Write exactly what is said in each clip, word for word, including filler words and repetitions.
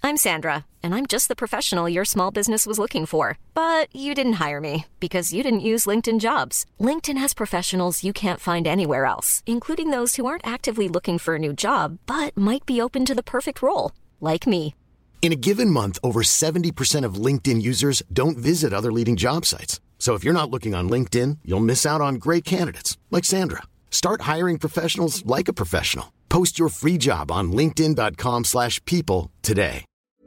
I'm Sandra, and I'm just the professional your small business was looking for. But you didn't hire me because you didn't use LinkedIn Jobs. LinkedIn has professionals you can't find anywhere else, including those who aren't actively looking for a new job, but might be open to the perfect role, like me. In a given month, over seventy percent of LinkedIn users don't visit other leading job sites. So if you're not looking on LinkedIn, you'll miss out on great candidates like Sandra. Start hiring professionals like a professional. Post your free job on linkedin.com slash people today.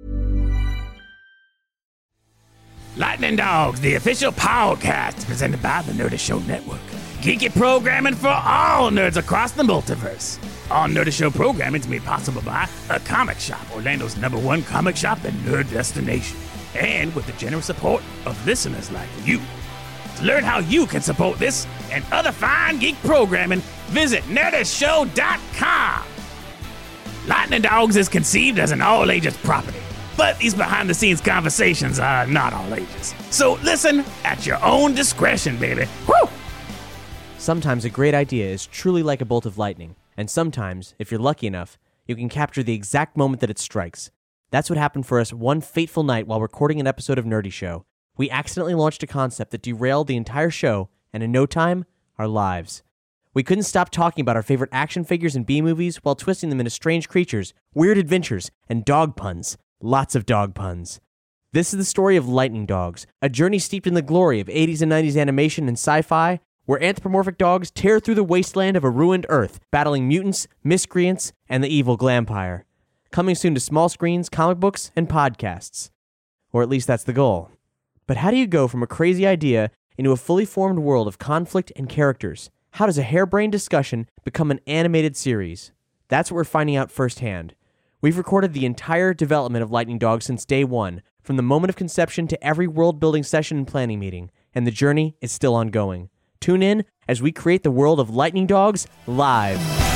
Lightning Dogs, the official podcast presented by the Nerdist Show Network. Geeky programming for all nerds across the multiverse. All Nerdist Show programming is made possible by A Comic Shop, Orlando's number one comic shop and nerd destination. And with the generous support of listeners like you. To learn how you can support this and other fine geek programming, visit nerdist show dot com. Lightning Dogs is conceived as an all-ages property, but these behind-the-scenes conversations are not all ages. So listen at your own discretion, baby. Woo! Sometimes a great idea is truly like a bolt of lightning, and sometimes, if you're lucky enough, you can capture the exact moment that it strikes. That's what happened for us one fateful night while recording an episode of Nerdy Show. We accidentally launched a concept that derailed the entire show, and in no time, our lives. We couldn't stop talking about our favorite action figures and B-movies while twisting them into strange creatures, weird adventures, and dog puns. Lots of dog puns. This is the story of Lightning Dogs, a journey steeped in the glory of eighties and nineties animation and sci-fi, where anthropomorphic dogs tear through the wasteland of a ruined Earth, battling mutants, miscreants, and the evil Glampire. Coming soon to small screens, comic books, and podcasts. Or at least that's the goal. But how do you go from a crazy idea into a fully formed world of conflict and characters? How does a harebrained discussion become an animated series? That's what we're finding out firsthand. We've recorded the entire development of Lightning Dogs since day one, from the moment of conception to every world-building session and planning meeting, and the journey is still ongoing. Tune in as we create the world of Lightning Dogs live.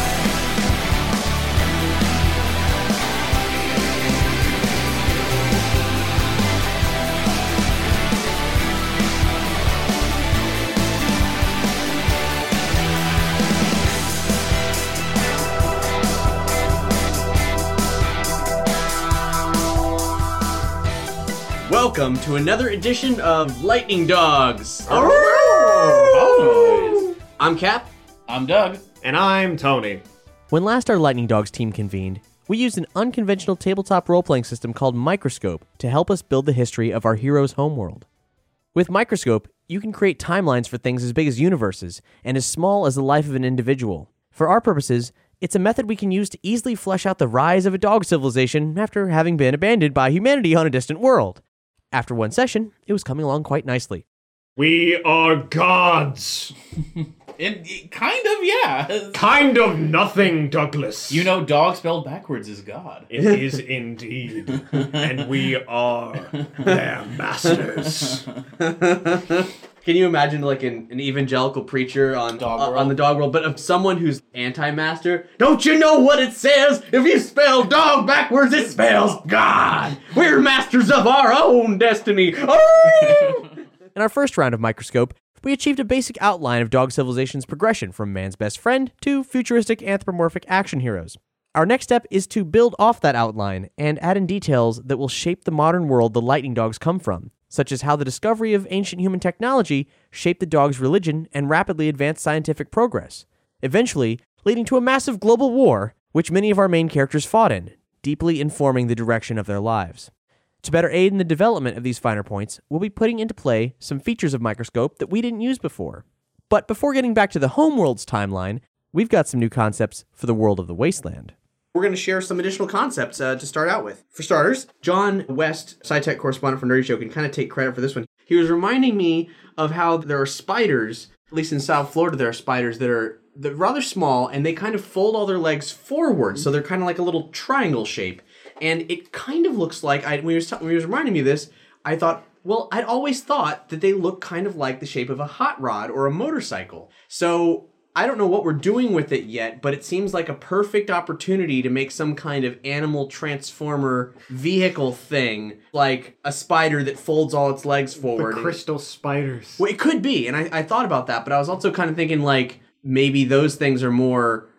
Welcome to another edition of Lightning Dogs. Oh. I'm Cap. I'm Doug. And I'm Tony. When last our Lightning Dogs team convened, we used an unconventional tabletop role-playing system called Microscope to help us build the history of our hero's homeworld. With Microscope, you can create timelines for things as big as universes and as small as the life of an individual. For our purposes, it's a method we can use to easily flesh out the rise of a dog civilization after having been abandoned by humanity on a distant world. After one session, it was coming along quite nicely. We are gods. It, kind of, yeah. Kind of nothing, Douglas. You know, dog spelled backwards is God. It is indeed. And we are their masters. Can you imagine like an, an evangelical preacher on dog uh, on the dog world, but of someone who's anti-master? Don't you know what it says? If you spell dog backwards, it spells God. We're masters of our own destiny. Oh! In our first round of Microscope, we achieved a basic outline of dog civilization's progression from man's best friend to futuristic anthropomorphic action heroes. Our next step is to build off that outline and add in details that will shape the modern world the Lightning Dogs come from, such as how the discovery of ancient human technology shaped the dog's religion and rapidly advanced scientific progress, eventually leading to a massive global war, which many of our main characters fought in, deeply informing the direction of their lives. To better aid in the development of these finer points, we'll be putting into play some features of Microscope that we didn't use before. But before getting back to the Homeworld's timeline, we've got some new concepts for the world of the Wasteland. We're going to share some additional concepts uh, to start out with. For starters, John West, SciTech correspondent for Nerdy Show, can kind of take credit for this one. He was reminding me of how there are spiders, at least in South Florida, there are spiders that are they're rather small, and they kind of fold all their legs forward, so they're kind of like a little triangle shape. And it kind of looks like, I, when, he was t- when he was reminding me of this, I thought, well, I'd always thought that they look kind of like the shape of a hot rod or a motorcycle. So I don't know what we're doing with it yet, but it seems like a perfect opportunity to make some kind of animal transformer vehicle thing, like a spider that folds all its legs forward. The crystal spiders. Well, it could be, and I, I thought about that, but I was also kind of thinking, like, maybe those things are more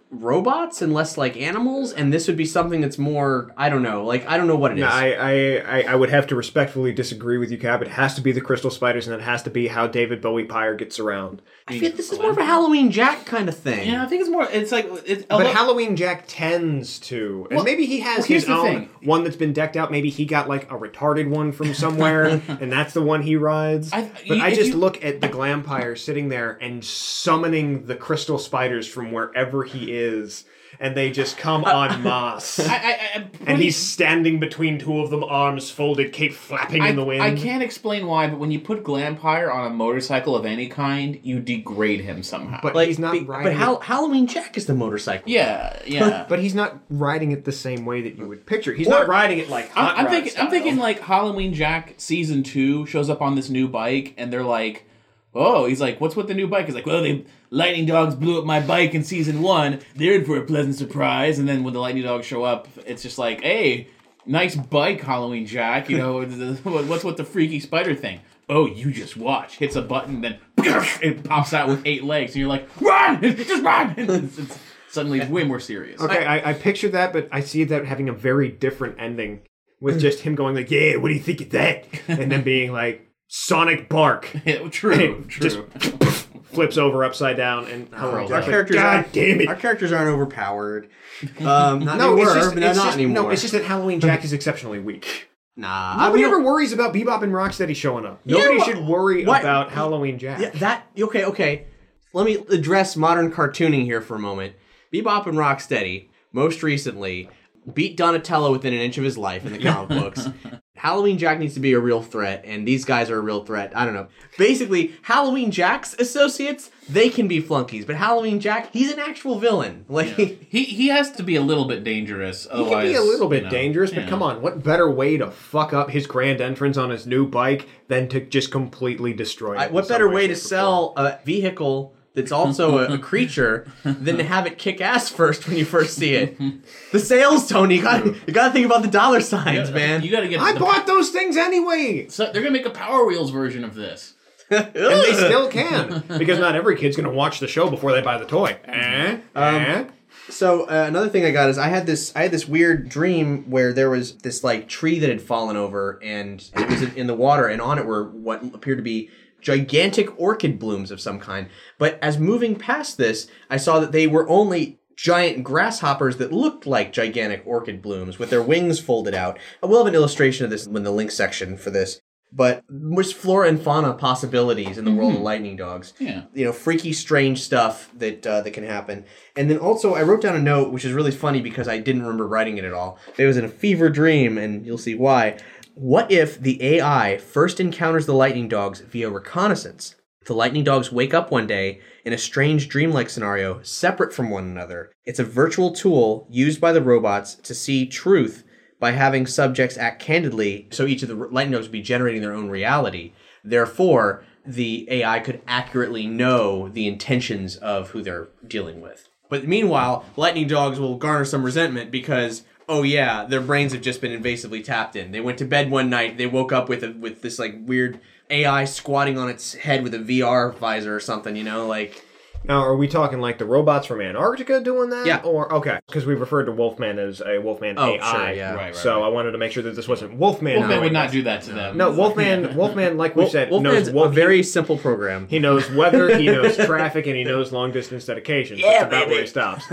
robots and less like animals, and this would be something that's more, I don't know, like, I don't know what it is. No, I, I, I, I would have to respectfully disagree with you, Cap. It has to be the crystal spiders, and it has to be how David Bowie Pyre gets around. I feel this is more of a Halloween Jack kind of thing. Yeah, I think it's more. It's like it's. But although- Halloween Jack tends to, and Well, maybe he has well, here's his the own thing. one that's been decked out. Maybe he got like a retarded one from somewhere, and that's the one he rides. I- but you- I if just you- look at the Glampire sitting there and summoning the crystal spiders from wherever he is, and they just come en masse. I, I, I, And he's standing between two of them, arms folded, cape flapping I, in the wind. I can't explain why, but when you put Glampire on a motorcycle of any kind, you degrade him somehow. But Like, he's not be- riding. but it- Hal- Halloween Jack is the motorcycle. yeah, yeah. But he's not riding it the same way that you would picture. He's Or- not riding it like Hot I'm, I'm Rod thinking. I'm style. thinking like Halloween Jack season two shows up on this new bike, and they're like, "Oh," he's like, "What's with the new bike?" He's like, "Well, the Lightning Dogs blew up my bike in season one. They're in for a pleasant surprise." And then when the Lightning Dogs show up, it's just like, "Hey, nice bike, Halloween Jack. You know, what's with the freaky spider thing?" "Oh, you just watch." Hits a button, then it pops out with eight legs, and you're like, "Run! Just run!" It's, it's suddenly way more serious. Okay, I, I picture that, but I see that having a very different ending with just him going like, "Yeah, what do you think of that?" and then being like, "Sonic bark." Yeah, true, And true. just flips over upside down and Curls Our up. characters, God aren't, damn it. our characters aren't overpowered. Um, not No, they it's were, just, but not it's just anymore. no, it's just that Halloween Jack is exceptionally weak. nah. Nobody I ever don't- worries about Bebop and Rocksteady showing up. Yeah, Nobody wha- should worry what- about Halloween Jack. Yeah, that okay, okay. Let me address modern cartooning here for a moment. Bebop and Rocksteady, most recently, beat Donatello within an inch of his life in the comic books. Halloween Jack needs to be a real threat, and these guys are a real threat. I don't know. Basically, Halloween Jack's associates, they can be flunkies, but Halloween Jack, he's an actual villain. Like, He he has to be a little bit dangerous. He can Otherwise, be a little bit you know, dangerous, but yeah. come on, what better way to fuck up his grand entrance on his new bike than to just completely destroy it? I, in what some better way to shape, or sell a vehicle that's also a, a creature than to have it kick ass first when you first see it? The sales, Tony. You gotta, you gotta think about the dollar signs, man. You got to get. I the- bought those things anyway! So they're gonna make a Power Wheels version of this. And they still can, because not every kid's going to watch the show before they buy the toy. Eh? Eh? So uh, another thing I got is I had this I had this weird dream where there was this like tree that had fallen over and it was in the water, and on it were what appeared to be gigantic orchid blooms of some kind. But as moving past this, I saw that they were only giant grasshoppers that looked like gigantic orchid blooms with their wings folded out. I will have an illustration of this in the link section for this. But there's flora and fauna possibilities in the world of lightning dogs. Yeah. You know, freaky, strange stuff that uh, that can happen. And then also, I wrote down a note, which is really funny because I didn't remember writing it at all. It was in a fever dream, and you'll see why. What if the A I first encounters the lightning dogs via reconnaissance? The lightning dogs wake up one day in a strange dreamlike scenario, separate from one another. It's a virtual tool used by the robots to see truth by having subjects act candidly, so each of the lightning dogs would be generating their own reality. Therefore, the A I could accurately know the intentions of who they're dealing with. But meanwhile, lightning dogs will garner some resentment because, oh yeah, their brains have just been invasively tapped in. They went to bed one night, they woke up with a, with this like weird A I squatting on its head with a V R visor or something, you know, like... Now, are we talking like the robots from Antarctica doing that? Yeah. Or, okay, because we referred to Wolfman as a Wolfman Oh, A I. sure, yeah. Right, right, So right. I wanted to make sure that this wasn't Wolfman. Wolfman would knowing not us. do that to them. No, Wolfman, Wolfman, like we Wolf, said, Wolfman's knows what a very simple program. He knows weather, he knows traffic, and he knows long distance dedications. Yeah, That's about baby. where he stops.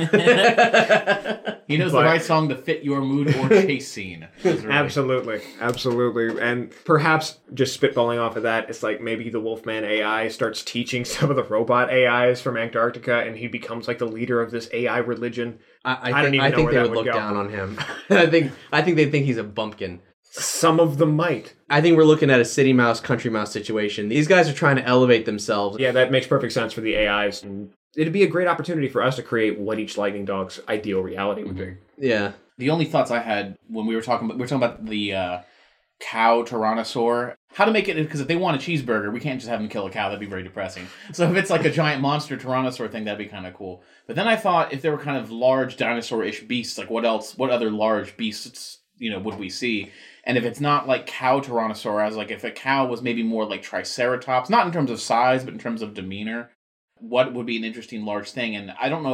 He knows But- the right song to fit your mood or chase scene. It's really- Absolutely, absolutely. And perhaps just spitballing off of that, it's like maybe the Wolfman A I starts teaching some of the robot A Is from Antarctica, and he becomes like the leader of this A I religion. I, I, I think, don't even I know think where they that would would look go. down on him. I think I think they think he's a bumpkin. Some of them might. I think we're looking at a city mouse, country mouse situation. These guys are trying to elevate themselves. Yeah, that makes perfect sense for the A Is. And it'd be a great opportunity for us to create what each lightning dog's ideal reality would be. Yeah. The only thoughts I had when we were talking about we were talking about the uh, cow tyrannosaur, how to make it, because if they want a cheeseburger, we can't just have them kill a cow. That'd be very depressing. So if it's like a giant monster tyrannosaur thing, that'd be kind of cool. But then I thought if there were kind of large dinosaur-ish beasts, like what else? What other large beasts, you know, would we see? And if it's not like cow tyrannosaur, I was like, if a cow was maybe more like triceratops, not in terms of size, but in terms of demeanor, what would be an interesting large thing? And I don't know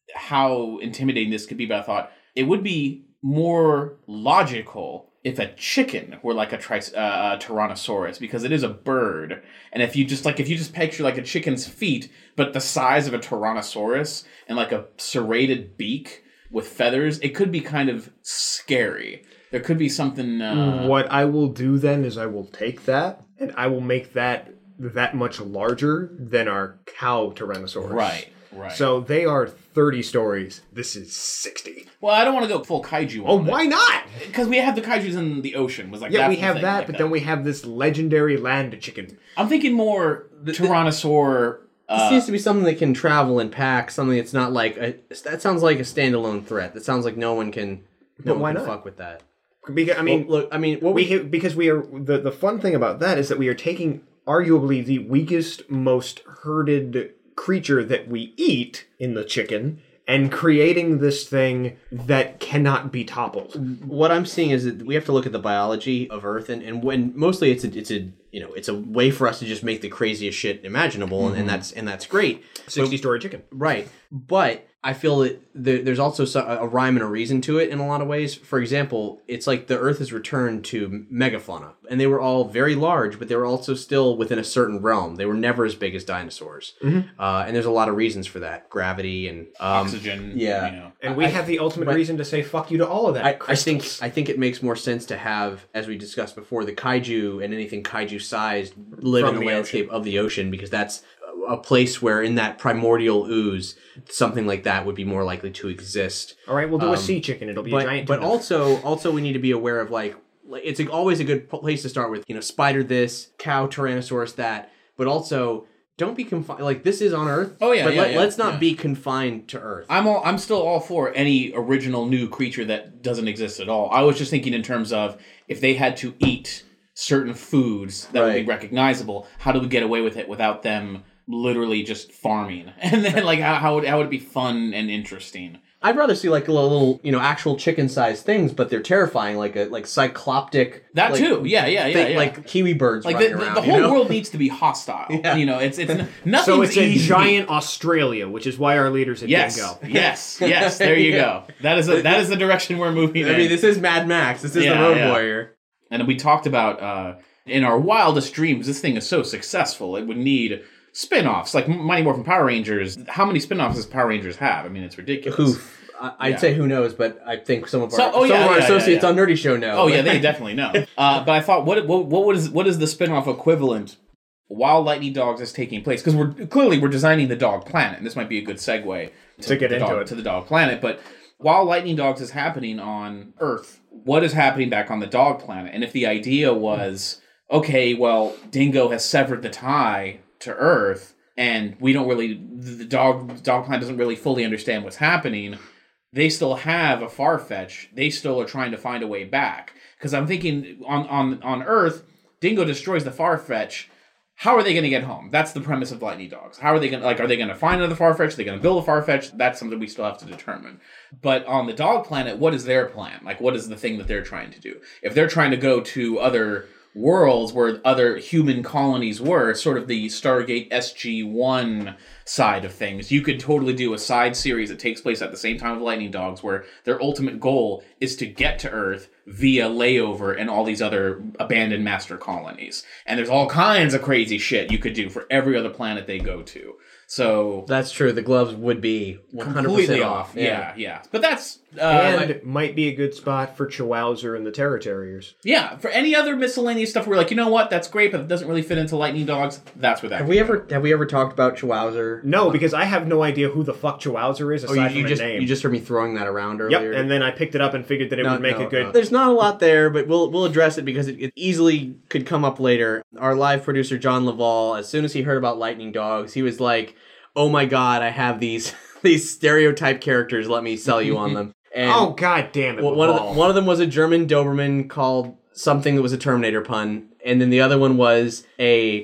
how intimidating this could be, but I thought it would be more logical if a chicken were like a tri- uh, Tyrannosaurus, because it is a bird. And if you just like, if you just picture like a chicken's feet, but the size of a Tyrannosaurus and like a serrated beak with feathers, it could be kind of scary. There could be something... Uh... What I will do then is I will take that and I will make that that much larger than our cow Tyrannosaurus. Right, right. So they are thirty stories. This is sixty. Well, I don't want to go full kaiju Oh, on why not? Because we have the kaijus in the ocean. Was like Yeah, that's we the have thing, that, like but that. then we have this legendary land chicken. I'm thinking more Tyrannosaur... This Uh, seems to be something that can travel in packs, something that's not like... A, that sounds like a standalone threat. That sounds like no one can, no But why one can not? fuck with that. Because, I mean, Well, look, I mean, what we we... ha- because we are the the fun thing about that is that we are taking arguably the weakest, most herded creature that we eat in the chicken and creating this thing that cannot be toppled. What I'm seeing is that we have to look at the biology of Earth, and, and when mostly it's a it's a you know it's a way for us to just make the craziest shit imaginable, and, and that's and that's great. sixty story chicken. Right. But I feel that there, there's also so- a rhyme and a reason to it in a lot of ways. For example, it's like the Earth has returned to megafauna, and they were all very large, but they were also still within a certain realm. They were never as big as dinosaurs. Uh, and there's a lot of reasons for that. Gravity and... Um, oxygen, yeah. you know. And we I- have the ultimate but- reason to say fuck you to all of that. I, I think crystals. I think it makes more sense to have, as we discussed before, the kaiju and anything kaiju-sized live From in the, the landscape of the ocean, because that's a place where in that primordial ooze, something like that would be more likely to exist. All right, we'll do a sea chicken. It'll be a But giant. but tuna. also also we need to be aware of like, like it's always a good place to start with, you know, spider this, cow Tyrannosaurus that, but also don't be confined. Like this is on Earth. Oh, yeah, but yeah, let, yeah, let's not yeah. be confined to Earth. I'm all, I'm still all for any original new creature that doesn't exist at all. I was just thinking in terms of if they had to eat certain foods that would be Right. recognizable, how do we get away with it without them literally just farming? And then like how, how would how would it be fun and interesting? I'd rather see like little, little you know, actual chicken-sized things, but they're terrifying, like a like cycloptic. That like, too, yeah, yeah, yeah, thing- yeah. Like kiwi birds Like the, running the, around. the you whole know? world needs to be hostile. Yeah. You know, it's it's n- nothing's So it's a easy. giant Australia, which is why our leaders at Yes, Dingo. yes, yes. There you go. That is a, that is the direction we're moving. I in. mean, this is Mad Max. This is Yeah, the Road yeah. Warrior. And we talked about uh, in our wildest dreams, this thing is so successful, it would need spin-offs. Like Mighty Morphin Power Rangers, how many spin-offs does Power Rangers have? I mean, it's ridiculous. Who? I- I'd Yeah. say who knows, but I think some of our, So- oh, some yeah, of our yeah, yeah, associates yeah. on Nerdy Show know. Oh, yeah, they definitely know. Uh, but I thought, what what what is, what is the spin-off equivalent while Lightning Dogs is taking place? Because we're clearly we're designing the Dog Planet, and this might be a good segue to, To get the into dog, it. to the Dog Planet. But while Lightning Dogs is happening on Earth, what is happening back on the Dog Planet? And if the idea was, okay, well, Dingo has severed the tie to Earth, and we don't really, the dog dog planet doesn't really fully understand what's happening, they still have a Farfetch. They still are trying to find a way back. Because I'm thinking on, on, on Earth, Dingo destroys the Farfetch. How are they going to get home? That's the premise of Lightning Dogs. How are they going to, like, are they going to find another Farfetch? Are they going to build a Farfetch? That's something we still have to determine. But on the Dog Planet, what is their plan? Like, what is the thing that they're trying to do? If they're trying to go to other worlds where other human colonies were, sort of the Stargate S G one side of things, you could totally do a side series that takes place at the same time of Lightning Dogs, where their ultimate goal is to get to Earth via layover and all these other abandoned master colonies. And there's all kinds of crazy shit you could do for every other planet they go to. So That's true. The gloves would be one hundred percent completely off. off. Yeah, yeah. But that's uh, And might be a good spot for Chihuahua and the Terror Terriers. yeah. For any other miscellaneous stuff, we're like, you know what? That's great, but it doesn't really fit into Lightning Dogs. That's where that. Have we ever have we ever talked about Chihuahua? No, because I have no idea who the fuck Chihuahua is Oh, aside you, you from just a name. you just heard me throwing that around Yep, earlier. and then I picked it up and figured that it No, would make no, a good... no. There's not a lot there, but we'll we'll address it because it, it easily could come up later. Our live producer John Laval, as soon as he heard about Lightning Dogs, he was like, "Oh my god, I have these these stereotype characters. Let me sell you on them." And Oh, god damn it, Well, one of the, Laval. one of them was a German Doberman called something that was a Terminator pun, and then the other one was a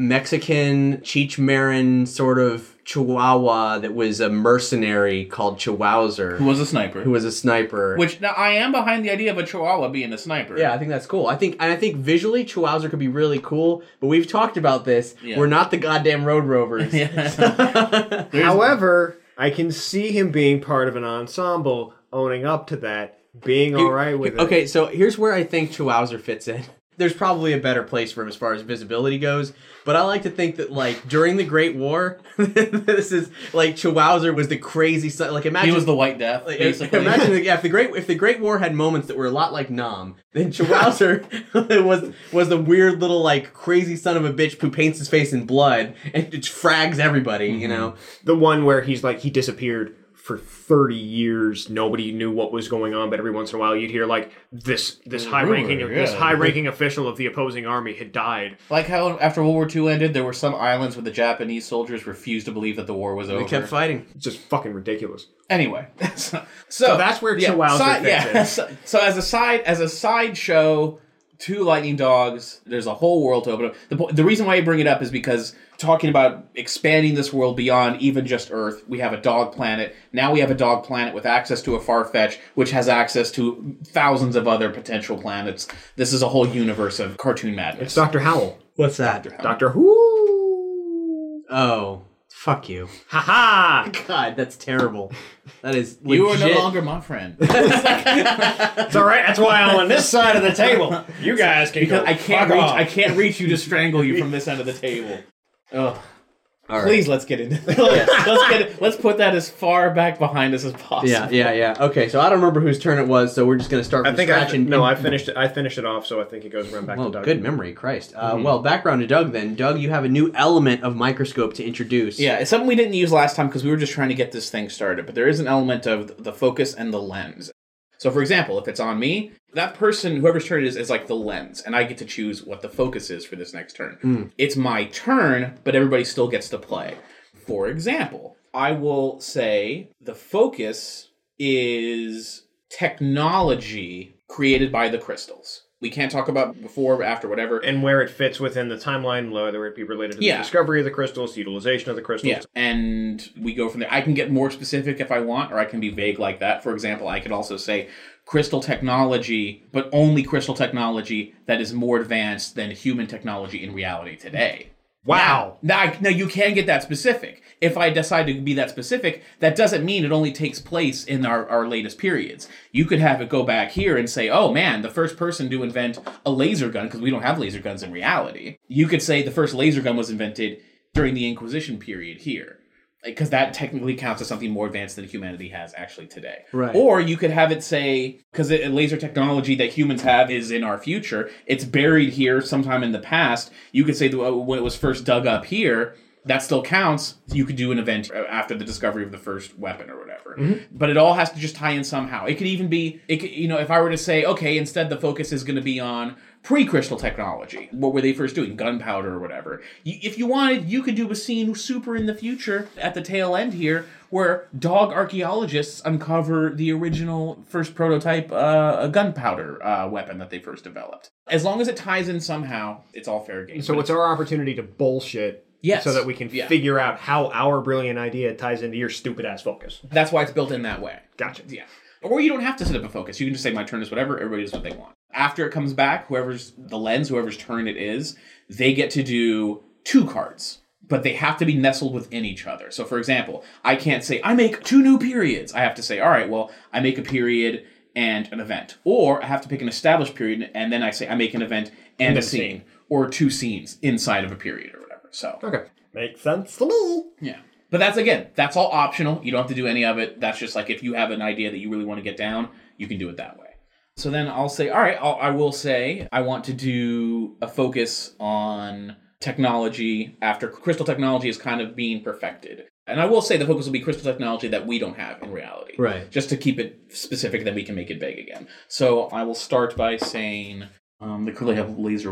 Mexican Cheech Marin sort of Chihuahua that was a mercenary called Chihuahua, Who was a sniper? who was a sniper. Which now I am behind the idea of a Chihuahua being a sniper. Yeah, I think that's cool. I think and I think visually Chihuahua could be really cool, but we've talked about this. Yeah. We're not the goddamn Road Rovers. Yeah. There's- However, I can see him being part of an ensemble, owning up to that, being all right with it. Okay, so here's where I think Chewauzer fits in. There's probably a better place for him as far as visibility goes, but I like to think that, like, during the Great War, this is, like, Chewauzer was the crazy son. Like, imagine... He was the White Death, like, basically. Imagine, yeah, if the, Great, if the Great War had moments that were a lot like Nam, then Chewauzer was was the weird little, like, crazy son of a bitch who paints his face in blood and just frags everybody, mm-hmm. you know? The one where he's, like, he disappeared for thirty years, nobody knew what was going on, but every once in a while you'd hear like this this high ranking yeah. this high ranking official of the opposing army had died. Like how after World War Two ended, there were some islands where the Japanese soldiers refused to believe that the war was over. They kept fighting. It's just fucking ridiculous. Anyway, so, so, so that's where yeah, Chewauzer side, fits yeah, in. So, so as a side as a side show to Lightning Dogs, there's a whole world to open up. The, the reason why I bring it up is because talking about expanding this world beyond even just Earth, we have a dog planet. Now we have a dog planet with access to a Farfetch, which has access to thousands of other potential planets. This is a whole universe of cartoon madness. It's Doctor Howell. What's that? Doctor Doctor Who. Oh, fuck you. Ha ha! God, that's terrible. That is legit. You are no longer my friend. It's all right. That's why I'm on this side of the table. You guys can because go I can't fuck reach. off. I can't reach you to strangle you from this end of the table. Ugh. All right. Please, let's get into this. let's get it, let's put that as far back behind us as possible. Yeah, yeah, yeah. Okay, so I don't remember whose turn it was, so we're just going to start from I think scratch. I, and, no, and, I finished it. I finished it off, so I think it goes around back well, to Doug. good memory, Christ. Uh, Mm-hmm. Well, background to Doug then. Doug, you have a new element of Microscope to introduce. Yeah, it's something we didn't use last time because we were just trying to get this thing started. But there is an element of the focus and the lens. So, for example, if it's on me, that person, whoever's turn it is, is like the lens, and I get to choose what the focus is for this next turn. Mm. It's my turn, but everybody still gets to play. For example, I will say the focus is technology created by the crystals. We can't talk about before, after, whatever. And where it fits within the timeline, whether it be related to Yeah. the discovery of the crystals, the utilization of the crystals. Yeah, and we go from there. I can get more specific if I want, or I can be vague like that. For example, I could also say crystal technology, but only crystal technology that is more advanced than human technology in reality today. Wow. Now, now, I- now you can get that specific. If I decide to be that specific, that doesn't mean it only takes place in our, our latest periods. You could have it go back here and say, oh man, the first person to invent a laser gun, because we don't have laser guns in reality. You could say the first laser gun was invented during the Inquisition period here. Because that technically counts as something more advanced than humanity has actually today. Right. Or you could have it say, because laser technology that humans have is in our future, it's buried here sometime in the past. You could say that when it was first dug up here, that still counts. You could do an event after the discovery of the first weapon or whatever. Mm-hmm. But it all has to just tie in somehow. It could even be, it could, you know, if I were to say, okay, instead the focus is going to be on pre-crystal technology. What were they first doing? Gunpowder or whatever. If you wanted, you could do a scene super in the future at the tail end here where dog archaeologists uncover the original first prototype uh, gunpowder uh, weapon that they first developed. As long as it ties in somehow, it's all fair game. So it's our opportunity to bullshit. Yes. So that we can Yeah. figure out how our brilliant idea ties into your stupid ass focus. That's why it's built in that way. Gotcha. Yeah. Or you don't have to set up a focus. You can just say my turn is whatever, everybody does what they want. After it comes back, whoever's the lens, whoever's turn it is, they get to do two cards. But they have to be nestled within each other. So for example, I can't say, I make two new periods. I have to say, all right, well, I make a period and an event. Or I have to pick an established period, and then I say, I make an event and, And a a scene. scene. Or two scenes inside of a period or whatever. So Okay. Makes sense to me. yeah. But that's, again, that's all optional. You don't have to do any of it. That's just like if you have an idea that you really want to get down, you can do it that way. So then I'll say, all right, I'll, I will say I want to do a focus on technology after crystal technology is kind of being perfected. And I will say the focus will be crystal technology that we don't have in reality. Right. Just to keep it specific, then we can make it vague again. So I will start by saying um, they clearly have laser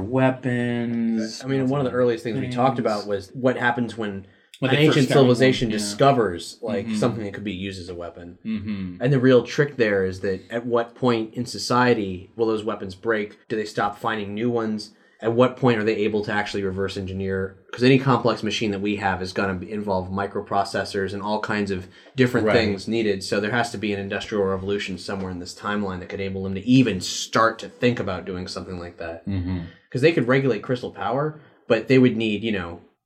weapons. I mean, one of the earliest things we talked about was what happens when, When an they first ancient found civilization one, yeah. discovers like Mhm. something that could be used as a weapon. Mm-hmm. And the real trick there is that at what point in society will those weapons break? Do they stop finding new ones? At what point are they able to actually reverse engineer? Because any complex machine that we have is going to involve microprocessors and all kinds of different Right. things needed. So there has to be an industrial revolution somewhere in this timeline that could enable them to even start to think about doing something like that. Because Mm-hmm. they could regulate crystal power, but they would need, you know,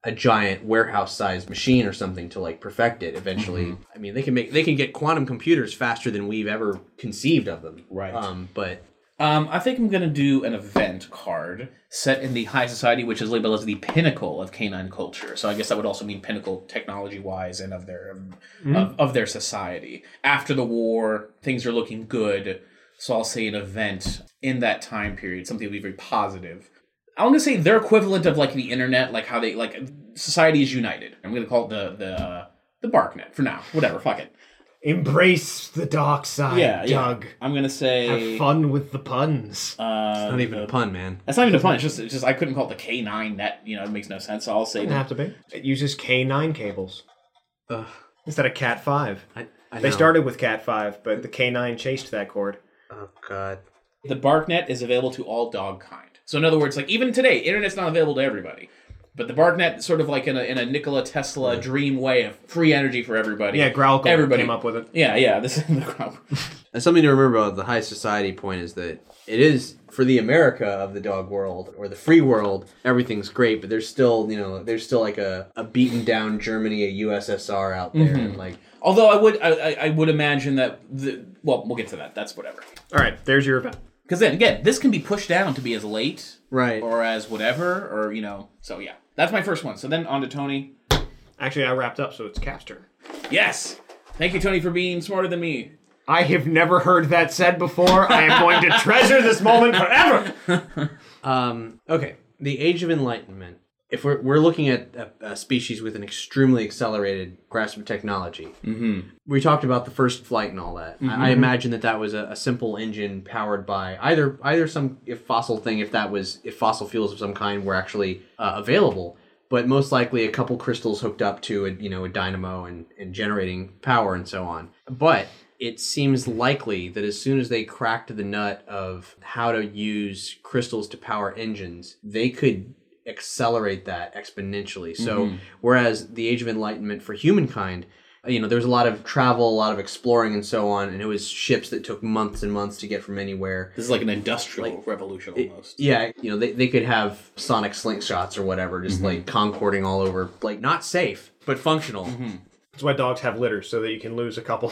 a giant warehouse-sized machine or something to like perfect it eventually. Mm-hmm. I mean, they can make they can get quantum computers faster than we've ever conceived of them. Right. Um, but um, I think I'm gonna do an event card set in the high society, which is labeled as the pinnacle of canine culture. So I guess that would also mean pinnacle technology-wise and of their um, mm-hmm. of, of their society. After the war, things are looking good. So I'll say an event in that time period, something that will be very positive. I'm gonna say their equivalent of like the internet, like how they like society is united. I'm gonna call it the the uh, the BarkNet for now. Whatever, fuck it. Embrace the dark side, yeah, Doug. Yeah. I'm gonna say have fun with the puns. Uh, it's not even a pun, man. That's not even a pun. It's just it's just I couldn't call it the K nine net. You know, it makes no sense. So I'll say it doesn't have to be. It uses K nine cables Ugh. instead of Cat five. I, I they know. started with Cat five, but the K nine chased that cord. Oh God. The BarkNet is available to all dog kind. So in other words, like even today, internet's not available to everybody. But the BarkNet, sort of like in a in a Nikola Tesla dream way of free energy for everybody. Yeah, Growlcore everybody came up with it. Yeah, yeah. This is the Growlcore. And something to remember about the high society point is that it is for the America of the dog world or the free world. Everything's great, but there's still you know there's still like a, a beaten down Germany, a U S S R out there, mm-hmm. and like. Although I would I, I would imagine that the well we'll get to that. That's whatever. All right, there's your event. Because then again, this can be pushed down to be as late, right, or as whatever, or you know. So yeah, that's my first one. So then on to Tony. Actually, I wrapped up, so it's Cap's turn. Yes, thank you, Tony, for being smarter than me. I have never heard that said before. I am going to treasure this moment forever. um. Okay, the Age of Enlightenment. If we're we're looking at a, a species with an extremely accelerated grasp of technology, mm-hmm. we talked about the first flight and all that. Mm-hmm. I, I imagine that that was a, a simple engine powered by either either some if fossil thing, if that was if fossil fuels of some kind were actually uh, available, but most likely a couple crystals hooked up to a you know a dynamo and, and generating power and so on. But it seems likely that as soon as they cracked the nut of how to use crystals to power engines, they could accelerate that exponentially. So mm-hmm. whereas the Age of Enlightenment for humankind, you know, there was a lot of travel, a lot of exploring and so on, and it was ships that took months and months to get from anywhere. This is like an industrial like, revolution almost. It, yeah, you know, they, they could have sonic slingshots or whatever, just mm-hmm. like concording all over, like not safe, but functional. Mm-hmm. That's why dogs have litters, so that you can lose a couple.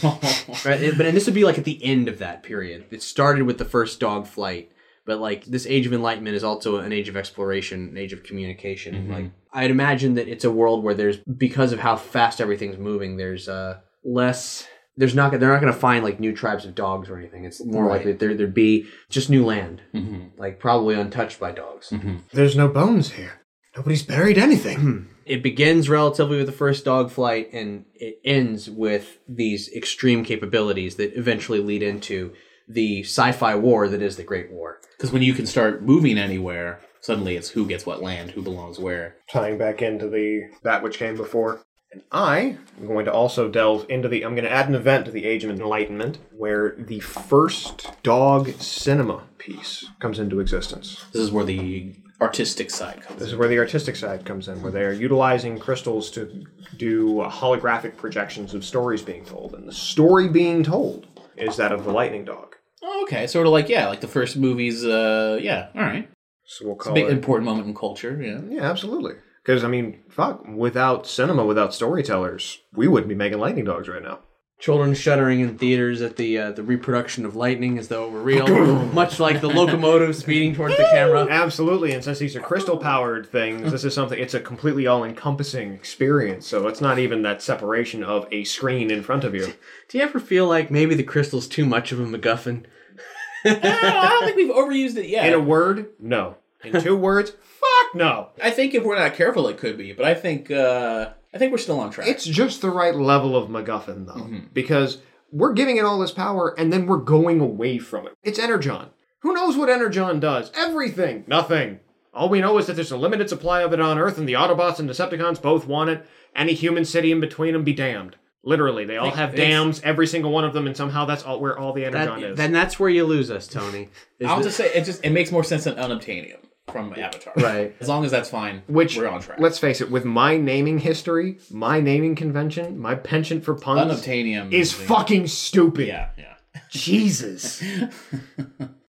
Right, but and this would be like at the end of that period. It started with the first dog flight. But, like, this Age of Enlightenment is also an age of exploration, an age of communication. Mm-hmm. Like, I'd imagine that it's a world where there's, because of how fast everything's moving, there's uh, less, there's not, they're not going to find, like, new tribes of dogs or anything. It's more right. likely that there, there'd be just new land. Mm-hmm. Like, probably untouched by dogs. Mm-hmm. There's no bones here. Nobody's buried anything. It begins relatively with the first dog flight, and it ends with these extreme capabilities that eventually lead into the sci-fi war that is the Great War. Because when you can start moving anywhere, suddenly it's who gets what land, who belongs where. Tying back into the that which came before. And I am going to also delve into the... I'm going to add an event to the Age of Enlightenment where the first dog cinema piece comes into existence. This is where the artistic side comes in. This is where the artistic side comes in, where they are utilizing crystals to do holographic projections of stories being told. And the story being told is that of the lightning dog. Oh, okay, sort of like, yeah, like the first movies, uh, yeah, all right. So we'll call it's a big, it... important moment in culture, yeah. Yeah, absolutely. Because, I mean, fuck, without cinema, without storytellers, we wouldn't be making lightning dogs right now. Children shuddering in theaters at the uh, the reproduction of lightning as though it were real, much like the locomotive speeding towards the camera. Absolutely, and since these are crystal-powered things, this is something, it's a completely all-encompassing experience, so it's not even that separation of a screen in front of you. Do you ever feel like maybe the crystal's too much of a MacGuffin? I, don't, I don't think we've overused it yet. In a word, no. In two words, fuck no. I think if we're not careful, it could be, but I think uh, I think we're still on track. It's just the right level of MacGuffin, though, mm-hmm. because we're giving it all this power, and then we're going away from it. It's Energon. Who knows what Energon does? Everything. Nothing. All we know is that there's a limited supply of it on Earth, and the Autobots and Decepticons both want it. Any human city in between them be damned. Literally, they all have it's, dams, every single one of them, and somehow that's all where all the Energon that, is. Then that's where you lose us, Tony. I'll this... just say, it just it makes more sense than unobtainium from Avatar. Right. As long as that's fine, Which, we're on track. Let's face it, with my naming history, my naming convention, my penchant for puns unobtainium is fucking stupid. Yeah, yeah. Jesus.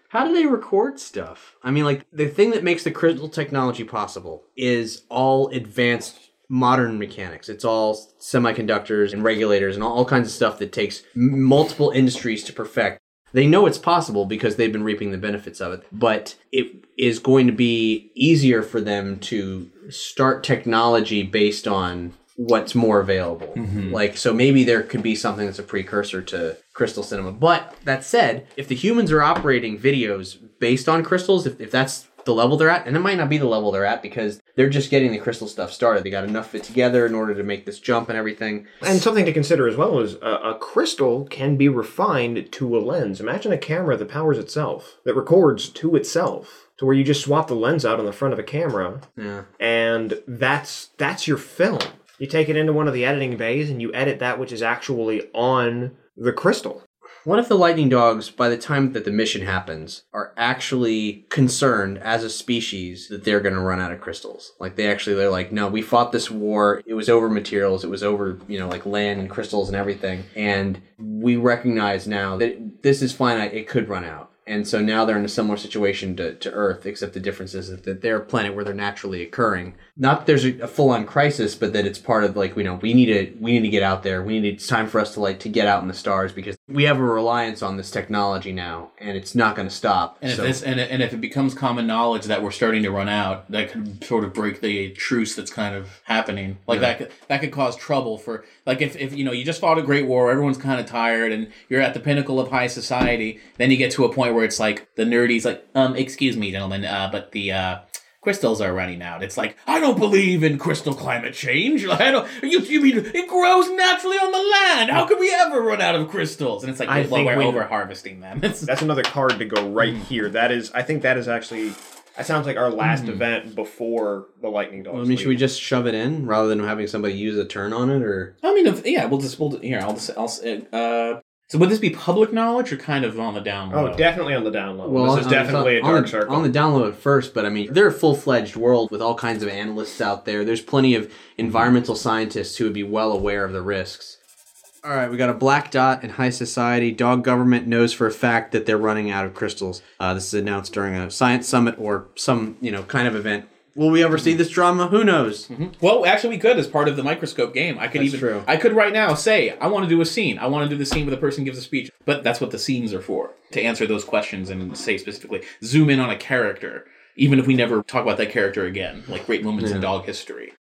How do they record stuff? I mean, like, the thing that makes the crystal technology possible is all advanced modern mechanics. It's all semiconductors and regulators and all, all kinds of stuff that takes m- multiple industries to perfect. They know it's possible because they've been reaping the benefits of it, but it is going to be easier for them to start technology based on what's more available. Mm-hmm. Like, so maybe there could be something that's a precursor to crystal cinema. But that said, if the humans are operating videos based on crystals, if, if that's the level they're at, and it might not be the level they're at because they're just getting the crystal stuff started. They got enough of it together in order to make this jump and everything. And something to consider as well is a, a crystal can be refined to a lens. Imagine a camera that powers itself, that records to itself, to where you just swap the lens out on the front of a camera, yeah. and that's that's your film. You take it into one of the editing bays and you edit that which is actually on the crystal. What if the lightning dogs, by the time that the mission happens, are actually concerned as a species that they're going to run out of crystals? Like, they actually, they're like, no, we fought this war. It was over materials. It was over, you know, like land and crystals and everything. And we recognize now that this is finite. It could run out. And so now they're in a similar situation to, to Earth, except the difference is that they're a planet where they're naturally occurring. Not that there's a, a full-on crisis, but that it's part of, like, you know, we need to we need to get out there. We need it's time for us to like to get out in the stars because we have a reliance on this technology now, and it's not going to stop. And so, if this, and, and if it becomes common knowledge that we're starting to run out, that could sort of break the truce that's kind of happening. Like yeah. that could that could cause trouble for like if, if you know you just fought a great war, everyone's kind of tired, and you're at the pinnacle of high society. Then you get to a point where it's like the nerdy's like, um, excuse me, gentlemen, uh, but the uh, crystals are running out. It's like, I don't believe in crystal climate change. Like, I don't. You, you mean it grows naturally on the land? How could we ever run out of crystals? And it's like, I well, think we're we- over harvesting them. It's, That's another card to go right here. That is, I think that is actually, that sounds like our last Mm-hmm. event before the lightning dogs. Well, I mean, should we leave. just shove it in rather than having somebody use a turn on it, or? I mean, if, yeah, we'll just we'll here. I'll just I'll uh. So would this be public knowledge or kind of on the down low? Oh, definitely on the down low. Well, this is on- definitely on, a dark the, circle. on the download at first, but I mean, they're a full-fledged world with all kinds of analysts out there. There's plenty of environmental scientists who would be well aware of the risks. All right, we got a black dot in high society. Dog government knows for a fact that they're running out of crystals. Uh, this is announced during a science summit or some, you know, kind of event. Will we ever see this drama? Who knows? Mm-hmm. Well, actually, we could as part of the microscope game. I could That's even, true. I could right now say, I want to do a scene. I want to do the scene where the person gives a speech. But that's what the scenes are for, to answer those questions and say specifically, zoom in on a character, even if we never talk about that character again, like great moments in dog history.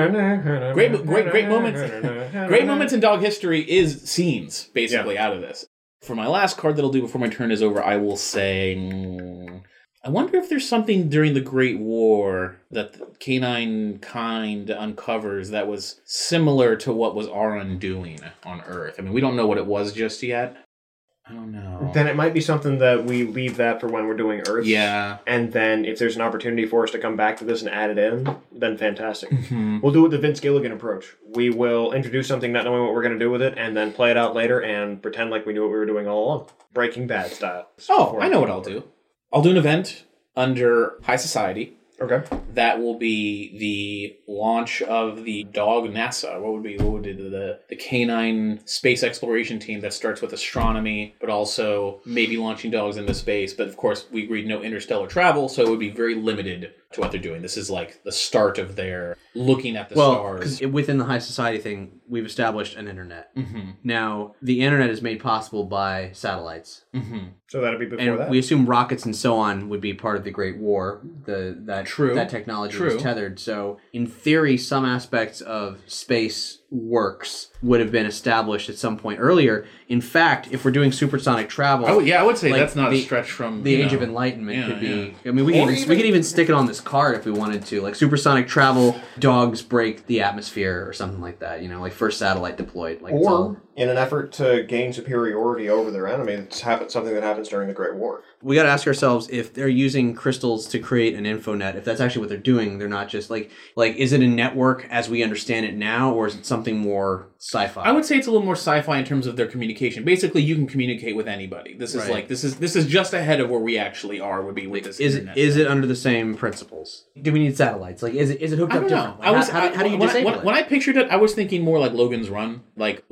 Great, great, great moments. Great moments in dog history is scenes, basically, Yeah. out of this. For my last card that I'll do before my turn is over, I will say, mm, I wonder if there's something during the Great War that the canine kind uncovers that was similar to what was our undoing on Earth. I mean, we don't know what it was just yet. I don't know. Then it might be something that we leave that for when we're doing Earth. Yeah. And then if there's an opportunity for us to come back to this and add it in, then fantastic. Mm-hmm. We'll do it the Vince Gilligan approach. We will introduce something not knowing what we're going to do with it, and then play it out later and pretend like we knew what we were doing all along. Breaking Bad style. Oh, I know what I'll do. I'll do an event under High Society. Okay. That will be the launch of the dog NASA. What would be what would be the, the the canine space exploration team that starts with astronomy, but also maybe launching dogs into space. But of course, we agreed no interstellar travel, so it would be very limited to what they're doing. This is like the start of their looking at the Well, stars. because within the high society thing, we've established an internet. Mm-hmm. Now, the internet is made possible by satellites. Mm-hmm. So that'll be before And that. we assume rockets and so on would be part of the Great War. The that True. that technology True. was tethered. So in theory, some aspects of space works would have been established at some point earlier. In fact, if we're doing supersonic travel, Oh yeah, I would say like that's not the, a stretch from the you Age know, of Enlightenment yeah, could be. yeah. I mean, we Or can even, even- we could even stick it on this card if we wanted to. Like supersonic travel, dogs break the atmosphere or something like that. You know, like first satellite deployed. Like it's all, Or, in an effort to gain superiority over their enemy, it's happen- something that happens during the Great War. we got to ask ourselves if they're using crystals to create an infonet. If that's actually what they're doing, they're not just like like is it a network as we understand it now, or is it something more sci-fi? I would say it's a little more sci-fi in terms of their communication. Basically, you can communicate with anybody. This is Right. like this is this is just ahead of where we actually are. Would be with this Is it internet. is it under the same principles? Do we need satellites? Like is it is it hooked I up don't know. different? Like, I was how, how, do- how do you when, I, disable when, it? when I pictured it, I was thinking more like Logan's Run. Like Logan's just sort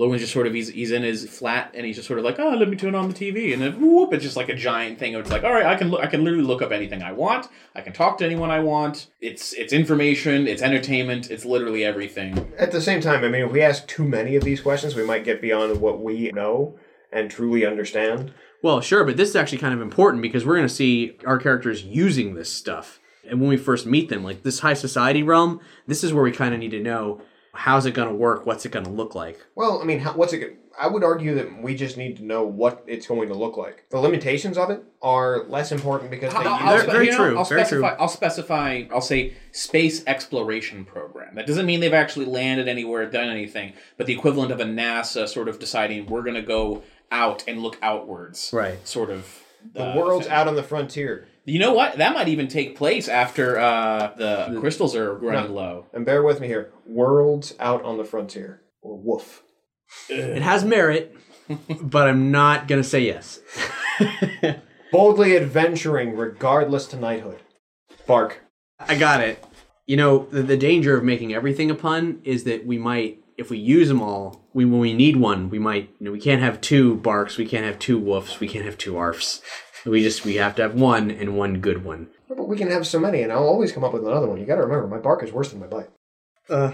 of, he's he's in his flat, and he's just sort of like, oh, let me turn on the T V. And then, whoop, it's just like a giant thing. It's like, all right, I can look, I can literally look up anything I want. I can talk to anyone I want. It's it's information, it's entertainment, it's literally everything. At the same time, I mean, if we ask too many of these questions, we might get beyond what we know and truly understand. Well, sure, but this is actually kind of important because we're going to see our characters using this stuff. And when we first meet them, like this high society realm, this is where we kind of need to know, how's it going to work? What's it going to look like? Well, I mean, how, what's it? I would argue that we just need to know what it's going to look like. The limitations of it are less important because they I'll, use I'll, it. very you know, true, I'll very specify. true. I'll specify. I'll say space exploration program. That doesn't mean they've actually landed anywhere, done anything, but the equivalent of a NASA sort of deciding we're going to go out and look outwards. Right. Sort of. The uh, world's thing. out on the frontier. You know what? That might even take place after uh, the crystals are running No. low. And bear with me here. World's out on the frontier. Or woof. It has merit, but I'm not going to say yes. Boldly adventuring regardless to knighthood. Bark. I got it. You know, the, the danger of making everything a pun is that we might, if we use them all, we when we need one, we might, you know, we can't have two barks, we can't have two woofs, we can't have two arfs. We just, we have to have one and one good one. Yeah, but we can have so many, and I'll always come up with another one. You gotta remember, my bark is worse than my bite. Uh.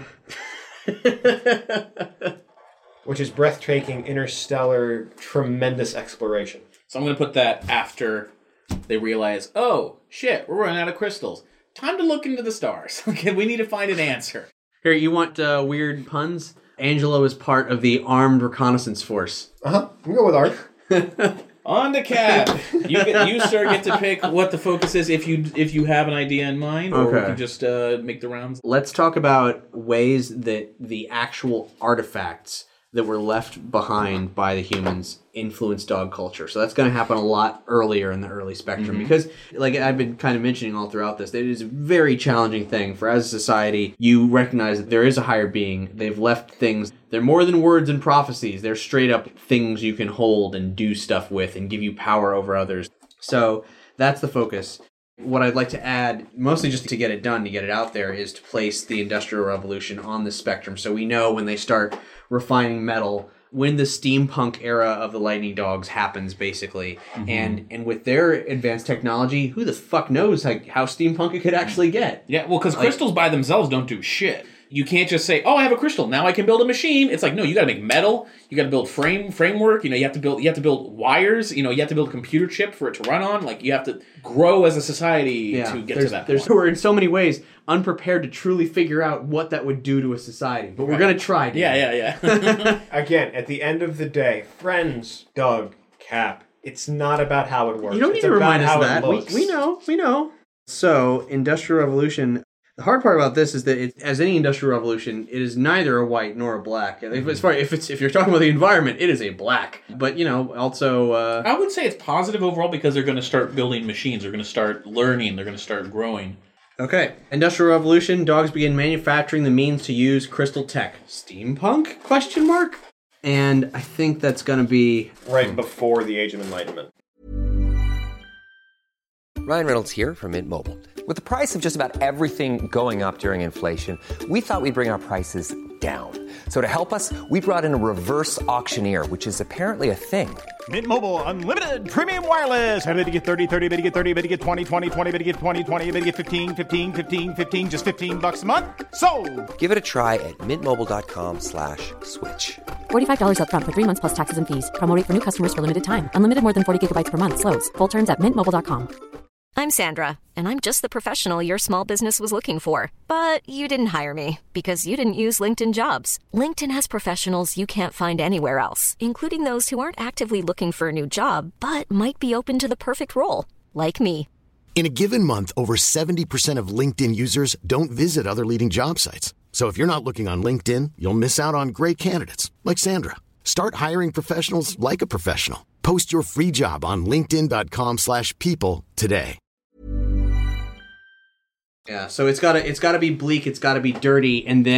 Which is breathtaking, interstellar, tremendous exploration. So I'm going to put that after they realize, oh, shit, we're running out of crystals. Time to look into the stars. Okay, we need to find an answer. Here, you want uh, weird puns? Angelo is part of the Armed Reconnaissance Force. Uh-huh. We can go with art. On to Cap. You, get, you, sir, get to pick what the focus is if you if you have an idea in mind, or we Okay. can just uh, make the rounds. Let's talk about ways that the actual artifacts that were left behind by the humans influence dog culture. So that's going to happen a lot earlier in the early spectrum mm-hmm. because, like I've been kind of mentioning all throughout this, it is a very challenging thing for as a society, you recognize that there is a higher being. They've left things, they're more than words and prophecies. They're straight up things you can hold and do stuff with and give you power over others. So that's the focus. What I'd like to add, mostly just to get it done, to get it out there, is to place the Industrial Revolution on the spectrum. So we know when they start refining metal, when the steampunk era of the Lightning Dogs happens, basically. Mm-hmm. And and with their advanced technology, who the fuck knows how, how steampunk it could actually get? Yeah, well, because like, crystals by themselves don't do shit. You can't just say, "Oh, I have a crystal. Now I can build a machine." It's like, no, you got to make metal. You got to build frame framework. You know, you have to build. You have to build wires. You know, you have to build a computer chip for it to run on. Like, you have to grow as a society yeah, to get there's, to that there's, point. We're in so many ways unprepared to truly figure out what that would do to a society, but we're Right. gonna try. Dan. Yeah, yeah, yeah. Again, at the end of the day, friends, Doug, Cap, it's not about how it works. You don't need it's to about remind us how of that. it We, looks. we know, we know. So, Industrial Revolution. The hard part about this is that, it, as any Industrial Revolution, it is neither a white nor a black. If, as far if it's if you're talking about the environment, it is a black. But you know, also, uh, I would say it's positive overall because they're going to start building machines. They're going to start learning. They're going to start growing. okay. Industrial Revolution. Dogs begin manufacturing the means to use crystal tech. Steampunk? Question mark. And I think that's going to be right before the Age of Enlightenment. Ryan Reynolds here from Mint Mobile. With the price of just about everything going up during inflation, we thought we'd bring our prices down. So to help us, we brought in a reverse auctioneer, which is apparently a thing. Mint Mobile Unlimited Premium Wireless. How to get thirty, thirty, bit to get thirty, bit to get twenty, twenty, twenty, bit to get twenty, twenty, bit to get fifteen, fifteen, fifteen, fifteen, just fifteen bucks a month? Sold! Give it a try at mintmobile.com slash switch. forty-five dollars up front for three months plus taxes and fees. Promo rate for new customers for limited time. Unlimited more than forty gigabytes per month. Slows full terms at mint mobile dot com. I'm Sandra, and I'm just the professional your small business was looking for. But you didn't hire me because you didn't use LinkedIn Jobs. LinkedIn has professionals you can't find anywhere else, including those who aren't actively looking for a new job, but might be open to the perfect role, like me. In a given month, over seventy percent of LinkedIn users don't visit other leading job sites. So if you're not looking on LinkedIn, you'll miss out on great candidates like Sandra. Start hiring professionals like a professional. Post your free job on linkedin.com slash people today. Yeah, so it's gotta it's gotta be bleak, it's gotta be dirty, and then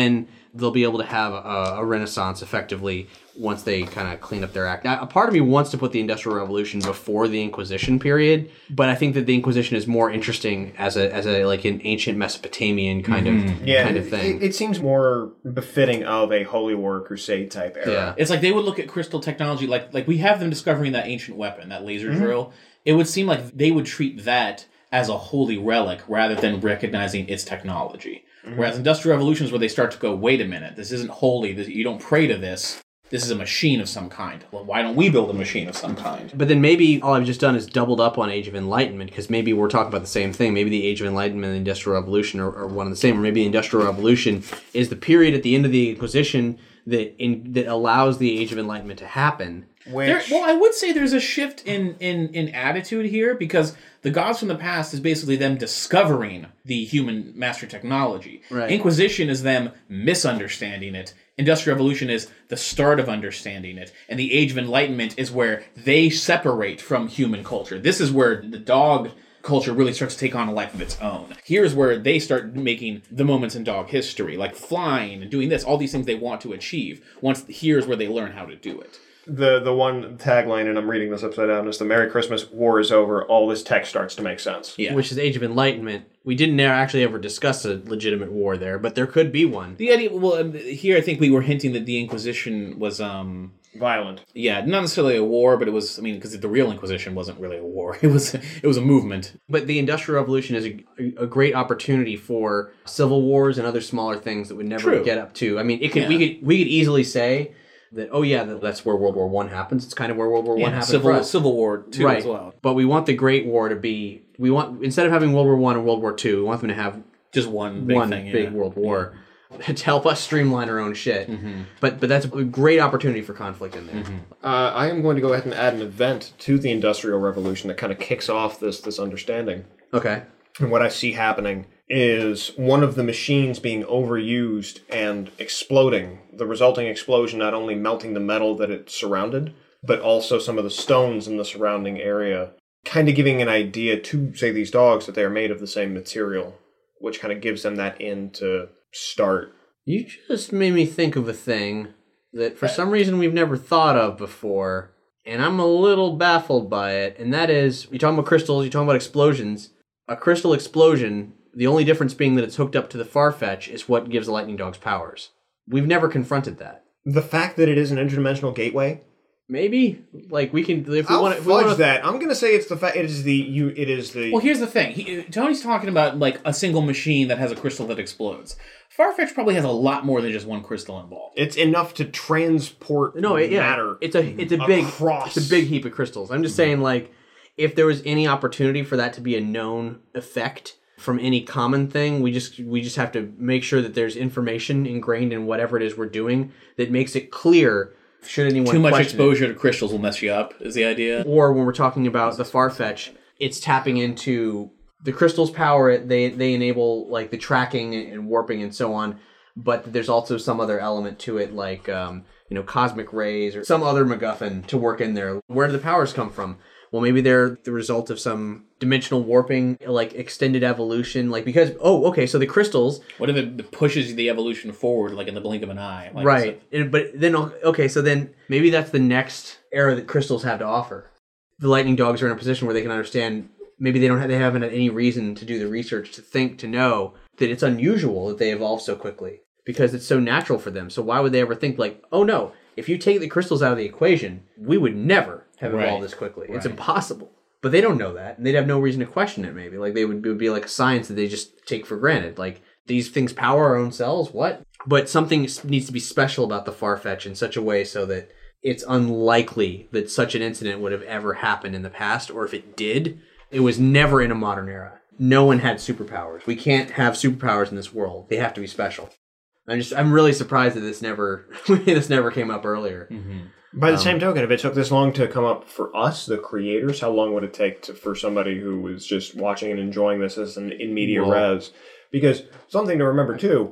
they'll be able to have a, a renaissance effectively once they kind of clean up their act. Now, a part of me wants to put the Industrial Revolution before the Inquisition period, but I think that the Inquisition is more interesting as a as a like an ancient Mesopotamian kind mm-hmm. of yeah, kind of thing. It, it seems more befitting of a Holy War Crusade type era. Yeah. It's like they would look at crystal technology like like we have them discovering that ancient weapon, that laser Mm-hmm. drill. It would seem like they would treat that as a holy relic rather than recognizing its technology. Mm-hmm. Whereas Industrial Revolution is where they start to go, wait a minute, this isn't holy. This, you don't pray to this. This is a machine of some kind. Well, why don't we build a machine of some kind? But then maybe all I've just done is doubled up on Age of Enlightenment, because maybe we're talking about the same thing. Maybe the Age of Enlightenment and the Industrial Revolution are, are one and the same. Or maybe the Industrial Revolution is the period at the end of the Inquisition that in, that allows the Age of Enlightenment to happen. Which... There, well, I would say there's a shift in, in, in attitude here, because the Gods from the Past is basically them discovering the human master technology. Right. Inquisition is them misunderstanding it. Industrial Revolution is the start of understanding it. And the Age of Enlightenment is where they separate from human culture. This is where the dog culture really starts to take on a life of its own. Here's where they start making the moments in dog history, like flying and doing this, all these things they want to achieve. Once here's where they learn how to do it. The the one tagline, and I'm reading this upside down, is the Merry Christmas, war is over, all this tech starts to make sense. Yeah. Which is Age of Enlightenment. We didn't actually ever discuss a legitimate war there, but there could be one. The idea, well, um, here I think we were hinting that the Inquisition was, um... violent. Yeah, not necessarily a war, but it was, I mean, because the real Inquisition wasn't really a war. It was it was a movement. But the Industrial Revolution is a, a great opportunity for civil wars and other smaller things that would never True. get up to. I mean, it could Yeah. we could we could easily say that, oh yeah, that, that's where World War One happens. It's kind of where World War One Yeah, happened Civil, for us. Civil War two right. as well. But we want the Great War to be, we want, instead of having World War One and World War Two, we want them to have Just one big one thing, yeah. big world war to help us streamline our own shit. Mm-hmm. But but that's a great opportunity for conflict in there. Mm-hmm. Uh, I am going to go ahead and add an event to the Industrial Revolution that kind of kicks off this this understanding. Okay. And what I see happening is one of the machines being overused and exploding. The resulting explosion not only melting the metal that it surrounded, but also some of the stones in the surrounding area, kind of giving an idea to, say, these dogs that they are made of the same material, which kind of gives them that in to start. You just made me think of a thing that for some reason we've never thought of before, and I'm a little baffled by it, and that is, you're talking about crystals, you're talking about explosions. A crystal explosion, the only difference being that it's hooked up to the Farfetch, is what gives the Lightning Dogs powers. We've never confronted that. The fact that it is an interdimensional gateway. Maybe, like we can, if we I'll want to, fudge that. I'm gonna say it's the fact. It is the you. It is the. Well, here's the thing. He, Tony's talking about like a single machine that has a crystal that explodes. Farfetch probably has a lot more than just one crystal involved. It's enough to transport no, it, yeah, matter. It's a it's a big across. It's a big heap of crystals. I'm just saying, like, if there was any opportunity for that to be a known effect from any common thing, we just we just have to make sure that there's information ingrained in whatever it is we're doing that makes it clear. Should anyone Too much question exposure it. to crystals will mess you up, is the idea. Or when we're talking about the Farfetch, it's tapping into the crystal's power. They they enable like the tracking and warping and so on. But there's also some other element to it, like um, you know, cosmic rays or some other MacGuffin to work in there. Where do the powers come from? Well, maybe they're the result of some dimensional warping, like extended evolution. Like because oh, okay, so the crystals. What if it pushes the evolution forward, like in the blink of an eye? Like Right, and, but then okay, so then maybe that's the next era that crystals have to offer. The Lightning Dogs are in a position where they can understand. Maybe they don't have, they haven't had any reason to do the research to think to know that it's unusual that they evolve so quickly because it's so natural for them. So why would they ever think like, oh no, if you take the crystals out of the equation, we would never have evolved Right. this quickly. It's Right. impossible. But they don't know that, and they'd have no reason to question it. Maybe like they would, it would be like a science that they just take for granted. Like these things power our own cells. What? But something needs to be special about the Farfetch in such a way so that it's unlikely that such an incident would have ever happened in the past, or if it did, it was never in a modern era. No one had superpowers. We can't have superpowers in this world. They have to be special. I'm just I'm really surprised that this never this never came up earlier. Mm-hmm. By the Um, same token, if it took this long to come up for us, the creators, how long would it take to, for somebody who was just watching and enjoying this as an in media Well- res? Because something to remember too,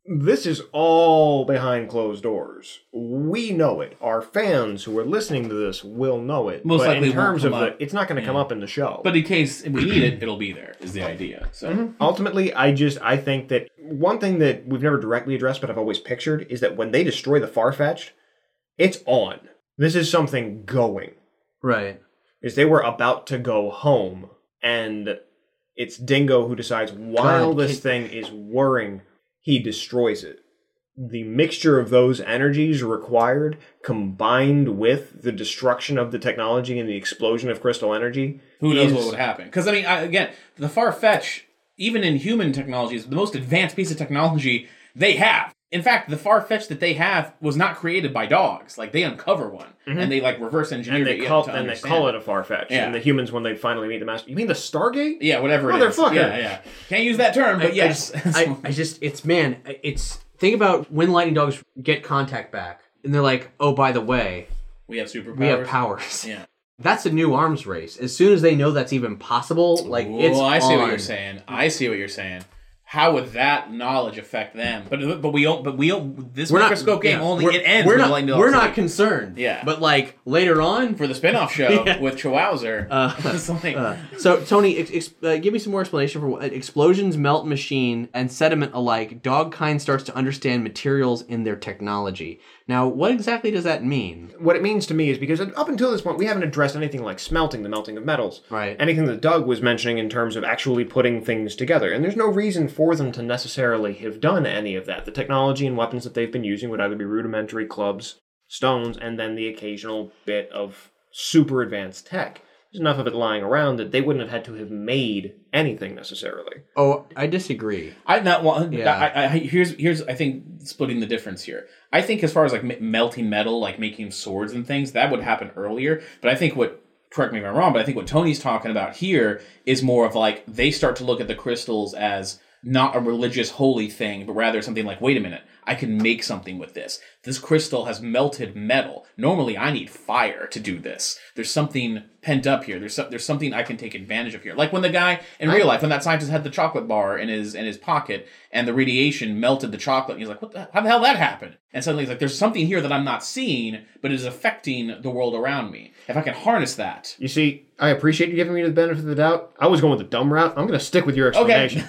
This is all behind closed doors. We know it. Our fans who are listening to this will know it. Most but likely in terms won't of come the, up. it's not going to come Yeah. up in the show. But in case we need it, it'll be there, is the idea. So Mhm. Ultimately, I just, I think that one thing that we've never directly addressed, but I've always pictured, is that when they destroy the Farfetch'd, it's on. This is something going. Right. Is they were about to go home, and it's Dingo who decides while God, this can- thing is whirring, he destroys it. The mixture of those energies required, combined with the destruction of the technology and the explosion of crystal energy, who knows is- what would happen? Because, I mean, I, again, the Farfetch, even in human technology, is the most advanced piece of technology they have. In fact, the Farfetch that they have was not created by dogs. Like, they uncover one, Mhm. and they, like, reverse engineer And they it call to and they understand call it a Farfetch. Yeah. And the humans, when they finally meet the master, you mean the Stargate? Yeah, whatever it is. Motherfucker. Yeah, yeah. Can't use that term, but I- yes. I just, I, I just, it's, man, it's, think about when lightning dogs get contact back, and they're like, oh, by the way, we have superpowers. we have powers. Yeah. That's a new arms race. As soon as they know that's even possible, like, it's Well, I see what on. you're saying. I see what you're saying. How would that knowledge affect them? But but we don't. But we don't. This We're not- microscope game yeah, only we're- it ends. We're when not. the lightning We're dogs not leave. concerned. Yeah. But like later on for the spin-off show Yeah. with Chowowzer. Uh, something. uh, so Tony, ex- ex- uh, give me some more explanation for what explosions, melt machine, and sediment alike. Dogkind starts to understand materials in their technology. Now, what exactly does that mean? What it means to me is because up until this point, we haven't addressed anything like smelting, the melting of metals. Right. Anything that Doug was mentioning in terms of actually putting things together. And there's no reason for them to necessarily have done any of that. The technology and weapons that they've been using would either be rudimentary clubs, stones, and then the occasional bit of super advanced tech. There's enough of it lying around that they wouldn't have had to have made anything necessarily. Oh, I disagree. I not well. Yeah. I, I, here's here's I think splitting the difference here. I think as far as like m- melting metal, like making swords and things, that would happen earlier. But I think what correct me if I'm wrong, but I think what Tony's talking about here is more of like they start to look at the crystals as not a religious holy thing, but rather something like, wait a minute, I can make something with this. This crystal has melted metal. Normally, I need fire to do this. There's something pent up here. There's some, there's something I can take advantage of here. Like when the guy in real life, when that scientist had the chocolate bar in his in his pocket, and the radiation melted the chocolate, and he's like, "What the? How the hell that happened?" And suddenly he's like, "There's something here that I'm not seeing, but it is affecting the world around me. If I can harness that." You see, I appreciate you giving me the benefit of the doubt. I was going with the dumb route. I'm going to stick with your explanation.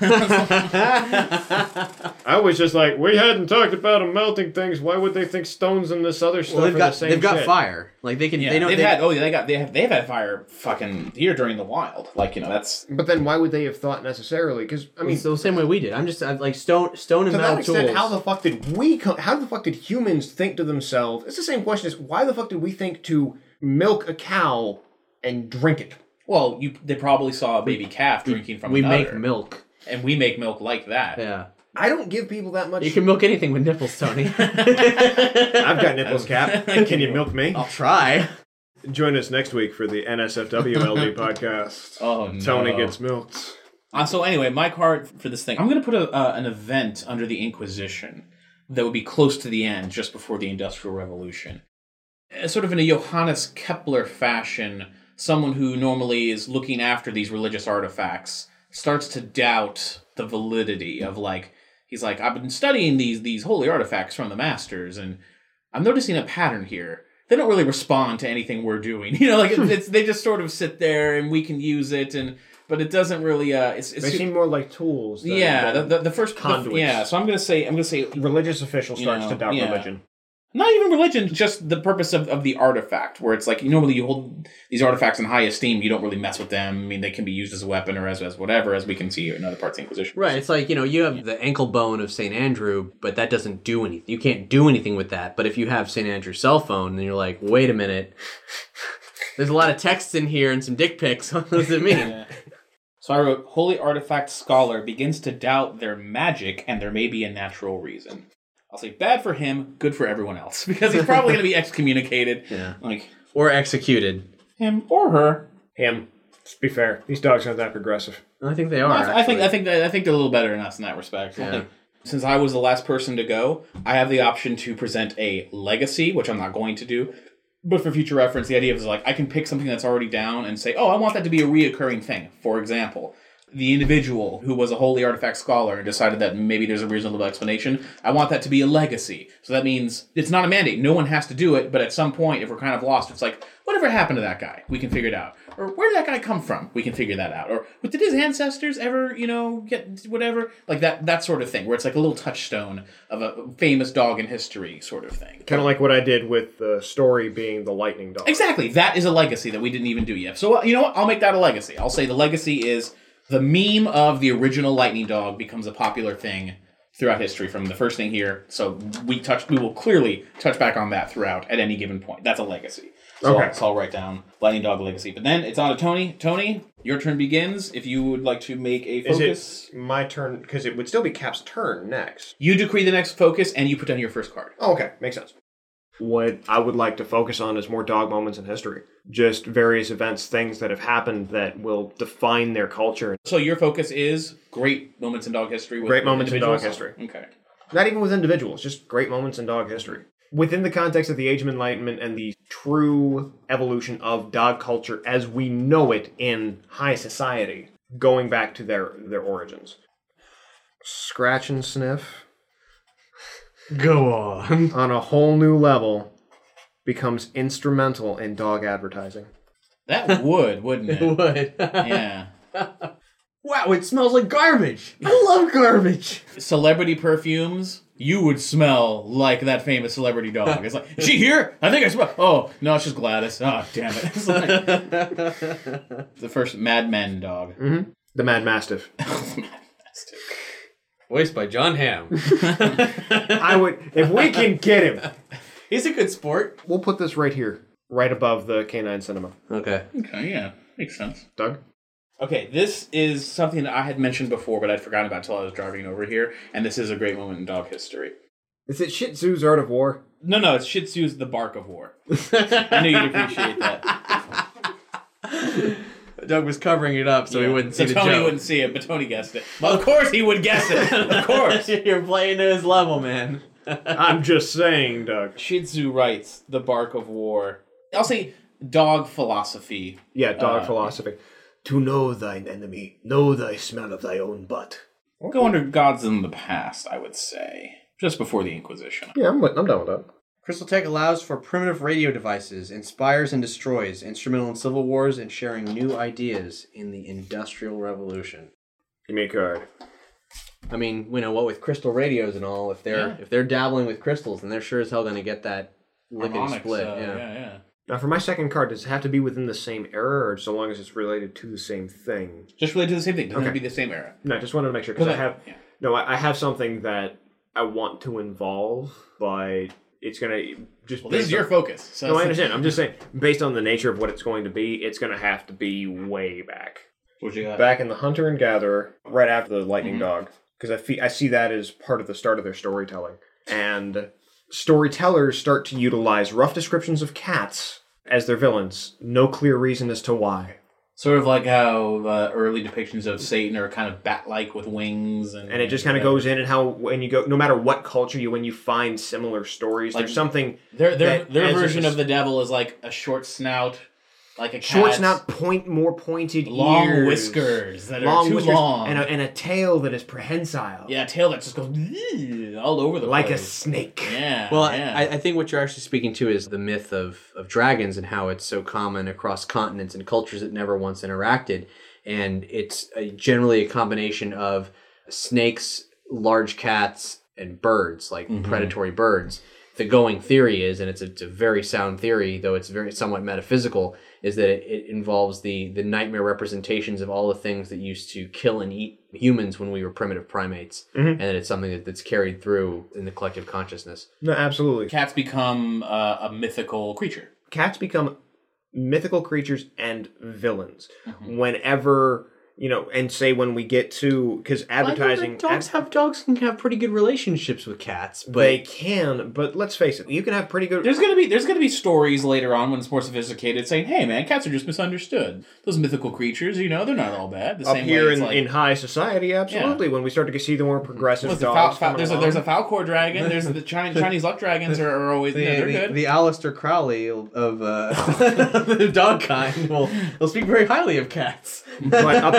I was just like, we hadn't talked about them melting things. Why would they think stones and this other stuff Well, they've are got the same they've got shit? fire. Like they can. Yeah, they know they've they, had. Oh, yeah, they got. They have. They've had fire fucking here during the wild. Like you know, that's. But then why would they have thought necessarily? Because I mean, it's the same way we did. I'm just I'm like stone stone and to metal that extent, tools. how the fuck did we? Co- how the fuck did humans think to themselves? It's the same question as why the fuck did we think to milk a cow and drink it? Well, you they probably saw a baby calf drinking from we another. make milk, and we make milk like that. Yeah. I don't give people that much. You can milk anything with nipples, Tony. I've got nipples, Cap. Can you milk me? I'll try. Join us next week for the N S F W L D podcast. Oh no. Tony gets milked. Uh, so anyway, my card for this thing, I'm going to put a, uh, an event under the Inquisition that would be close to the end, just before the Industrial Revolution. Uh, sort of in a Johannes Kepler fashion, someone who normally is looking after these religious artifacts starts to doubt the validity of like, he's like, I've been studying these these holy artifacts from the masters, and I'm noticing a pattern here. They don't really respond to anything we're doing. You know, like it's, it's they just sort of sit there and we can use it, and but it doesn't really. Uh, it's, it's They seem more like tools. Than, yeah. than The, the, the first conduits. The, yeah. So I'm gonna say I'm gonna say religious official you starts know, to doubt yeah. religion. Not even religion, just the purpose of, of the artifact, where it's like, normally you hold these artifacts in high esteem, you don't really mess with them. I mean, they can be used as a weapon or as, as whatever, as we can see in other parts of the Inquisition. Right. It's like, you know, you have the ankle bone of Saint Andrew, but that doesn't do anything. You can't do anything with that. But if you have Saint Andrew's cell phone, then you're like, wait a minute. There's a lot of texts in here and some dick pics. What does it mean? Yeah. So I wrote, Holy Artifact Scholar begins to doubt their magic and there may be a natural reason. I'll say bad for him, good for everyone else. Because he's probably going to be excommunicated. Yeah. Like Or executed. him or her. Him. Let's be fair. These dogs aren't that progressive. I think they are. I, I think actually. I think that, I think they're a little better than us in that respect. Yeah. I think, since I was the last person to go, I have the option to present a legacy, which I'm not going to do. But for future reference, the idea is like I can pick something that's already down and say, oh, I want that to be a reoccurring thing. For example, the individual who was a holy artifact scholar and decided that maybe there's a reasonable explanation. I want that to be a legacy. So that means it's not a mandate. No one has to do it, but at some point, if we're kind of lost, it's like, whatever happened to that guy? We can figure it out. Or where did that guy come from? We can figure that out. Or did his ancestors ever, you know, get whatever? Like that that sort of thing, where it's like a little touchstone of a famous dog in history sort of thing. Kind of like what I did with the story being the lightning dog. Exactly. That is a legacy that we didn't even do yet. So, you know what? I'll make that a legacy. I'll say the legacy is the meme of the original lightning dog becomes a popular thing throughout history from the first thing here. So we touch, we will clearly touch back on that throughout at any given point. That's a legacy. So, okay. I'll, so I'll write down Lightning Dog Legacy. But then it's on to Tony. Tony, your turn begins. If you would like to make a focus. Is it my turn? Because it would still be Cap's turn next. You decree the next focus and you put down your first card. Oh, okay. Makes sense. What I would like to focus on is more dog moments in history. Just various events, things that have happened that will define their culture. So your focus is great moments in dog history. With great moments in dog individuals? history. Okay. Not even with individuals, just great moments in dog history. Within the context of the Age of Enlightenment and the true evolution of dog culture as we know it in high society, going back to their, their origins. Scratch and sniff. Go on. On a whole new level, becomes instrumental in dog advertising. That would, wouldn't it? It would. Yeah. Wow, it smells like garbage. I love garbage. Celebrity perfumes. You would smell like that famous celebrity dog. It's like, is she here? I think I smell. Oh, no, it's just Gladys. Oh, damn it. It's like the first Mad Men dog. Mm-hmm. The Mad Mastiff. Mad Mastiff. Voiced by John Hamm. I would, if we can get him. He's a good sport. We'll put this right here, right above the Canine Cinema. Okay. Okay, yeah. Makes sense. Doug? Okay, this is something that I had mentioned before, but I'd forgotten about until I was driving over here, and this is a great moment in dog history. Is it Shih Tzu's Art of War? No, no, it's Shih Tzu's The Bark of War. I knew you'd appreciate that. Doug was covering it up so yeah. he wouldn't see so the Tony joke. wouldn't see it, but Tony guessed it. Well, of course he would guess it. Of course. You're playing to his level, man. I'm just saying, Doug. Shih Tzu writes The Bark of War. I'll say dog philosophy. Yeah, dog uh, philosophy. To know thine enemy, know thy smell of thy own butt. We'll go under gods in the past, I would say. Just before the Inquisition. Yeah, I'm, I'm done with that. Crystal Tech allows for primitive radio devices, inspires and destroys, instrumental in civil wars, and sharing new ideas in the Industrial Revolution. Give me a card. I mean, you know what, with crystal radios and all, if they're Yeah. if they're dabbling with crystals, then they're sure as hell going to get that lickety Harmonics, split. uh, yeah. yeah, yeah. Now, for my second card, does it have to be within the same era, or so long as it's related to the same thing? Just related to the same thing. Doesn't Okay. have to be the same era. No, I just wanted to make sure, because I have... Yeah. No, I, I have something that I want to involve, but it's going to just... Well, this is based your on- focus. So No, I understand. I'm just saying, based on the nature of what it's going to be, it's going to have to be way back. What you got? Back in the Hunter and Gatherer, right after the Lightning Mhm. Dog, because I, fe- I see that as part of the start of their storytelling. And storytellers start to utilize rough descriptions of cats as their villains. No clear reason as to why. Sort of like how uh, early depictions of Satan are kind of bat-like with wings. And, And it just kind of goes in, and how when you go, no matter what culture you, when you find similar stories, Like, there's something... Their, their, that their as a version s- of the devil is like a short snout, like a cat. Short snout, point, more pointed long ears. whiskers that long are too whiskers, long. And a, and a tail that is prehensile. Yeah, a tail that just goes all over the Like place. a snake. Yeah. Well, yeah. I, I think what you're actually speaking to is the myth of, of dragons and how it's so common across continents and cultures that never once interacted. And it's a, generally a combination of snakes, large cats, and birds, like Mm-hmm. predatory birds. The going theory is, and it's a, it's a very sound theory, though it's very somewhat metaphysical, is that it, it involves the, the nightmare representations of all the things that used to kill and eat humans when we were primitive primates. Mhm. And that it's something that, that's carried through in the collective consciousness. No, absolutely. Cats become uh, a mythical creature. Cats become mythical creatures and villains Mm-hmm. whenever, you know, and say when we get to, because advertising... Dogs have dogs can have pretty good relationships with cats, but They can, but let's face it, you can have pretty good... There's gonna be there's gonna be stories later on when it's more sophisticated saying, "Hey man, cats are just misunderstood. Those mythical creatures, you know, they're not all bad." The Up same here way it's in, like, in high society, absolutely, when we start to see the more progressive what's the dogs Fal- Fal- coming there's a along. there's a Falcor dragon. There's the Chinese, Chinese luck dragons are, are always the, yeah, they're the, good. the Aleister Crowley of uh, the dog kind will, will speak very highly of cats. But up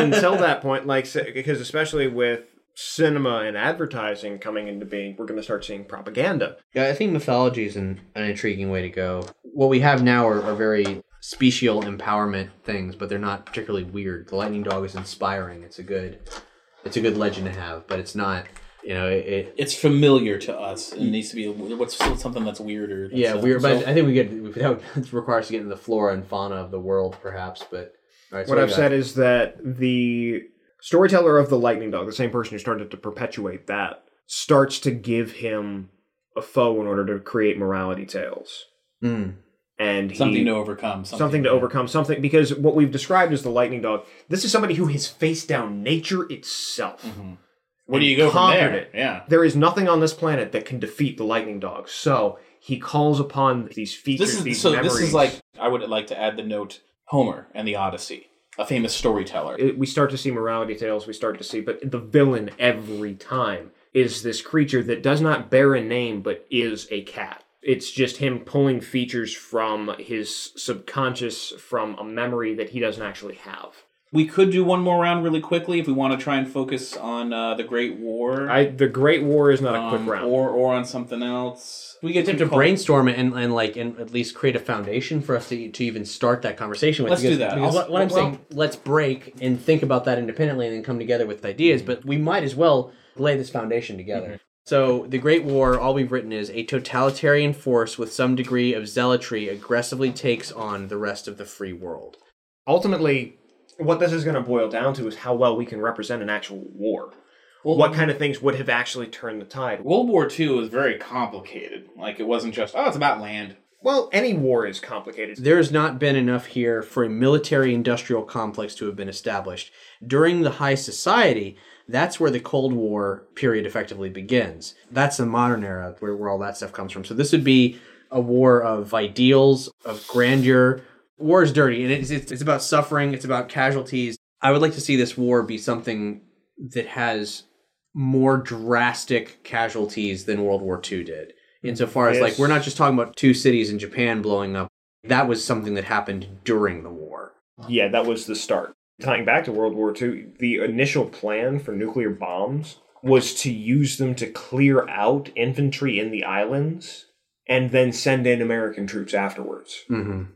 until that point, like, because especially with cinema and advertising coming into being, we're going to start seeing propaganda. Yeah, I think mythology is an, an intriguing way to go. What we have now are, are very special empowerment things, but they're not particularly weird. The lightning dog is inspiring. It's a good, it's a good legend to have, but it's not. You know, it, it it's familiar to us. It needs to be what's something that's weirder. That's, yeah, uh, weird. so, But I think we get that would require us to get into the flora and fauna of the world, perhaps. But all right, so what I've got? said is that the storyteller of the lightning dog, the same person who started to perpetuate that, starts to give him a foe in order to create morality tales. Mm. And he, something to overcome. Something, something to yeah. overcome. Something, because what we've described as the lightning dog, this is somebody who has faced down nature itself. Mm-hmm. Where do you go from there? It. Yeah. There is nothing on this planet that can defeat the lightning dog. So he calls upon these features, This is these so. memories. This is like I would like to add the note Homer and the Odyssey, a famous storyteller. It, we start to see morality tales. We start to see, but the villain every time is this creature that does not bear a name, but is a cat. It's just him pulling features from his subconscious, from a memory that he doesn't actually have. We could do one more round really quickly if we want to try and focus on uh, the Great War. I, the Great War is not a quick um, round. Or or on something else. We get have to brainstorm it and, and like and at least create a foundation for us to to even start that conversation with. Let's because, do that. Because I'll, what I'm well, saying, let's break and think about that independently and then come together with ideas. But we might as well lay this foundation together. Mm-hmm. So the Great War, all we've written is a totalitarian force with some degree of zealotry aggressively takes on the rest of the free world. Ultimately, what this is going to boil down to is how well we can represent an actual war. Well, what kind of things would have actually turned the tide? World War Two was very complicated. Like, it wasn't just, oh, it's about land. Well, any war is complicated. There's not been enough here for a military-industrial complex to have been established. During the High Society, that's where the Cold War period effectively begins. That's the modern era where, where all that stuff comes from. So this would be a war of ideals, of grandeur. War is dirty, and it's, it's it's about suffering, it's about casualties. I would like to see this war be something that has more drastic casualties than World War Two did. Insofar as, Yes. like, we're not just talking about two cities in Japan blowing up. That was something that happened during the war. Yeah, that was the start. Tying back to World War Two, the initial plan for nuclear bombs was to use them to clear out infantry in the islands and then send in American troops afterwards. Mm-hmm.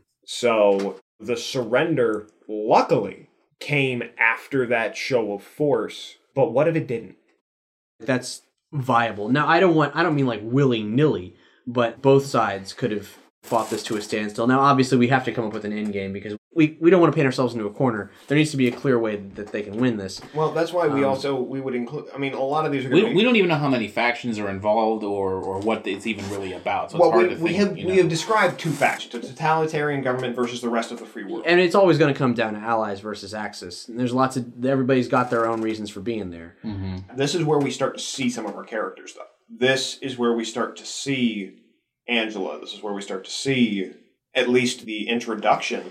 So the surrender, luckily, came after that show of force. But what if it didn't? That's viable. Now, I don't want, I don't mean like willy-nilly, but both sides could have fought this to a standstill. Now, obviously, we have to come up with an end game because we, we don't want to paint ourselves into a corner. There needs to be a clear way that they can win this. Well, that's why we Um, also, we would include, I mean, a lot of these are We, going to be... we don't even know how many factions are involved or, or what it's even really about. So it's well, hard we, to we think, have you we know. have described two factions: a totalitarian government versus the rest of the free world. And it's always going to come down to allies versus Axis. And there's lots of, everybody's got their own reasons for being there. Mm-hmm. This is where we start to see some of our characters, though. This is where we start to see Angela. This is where we start to see at least the introduction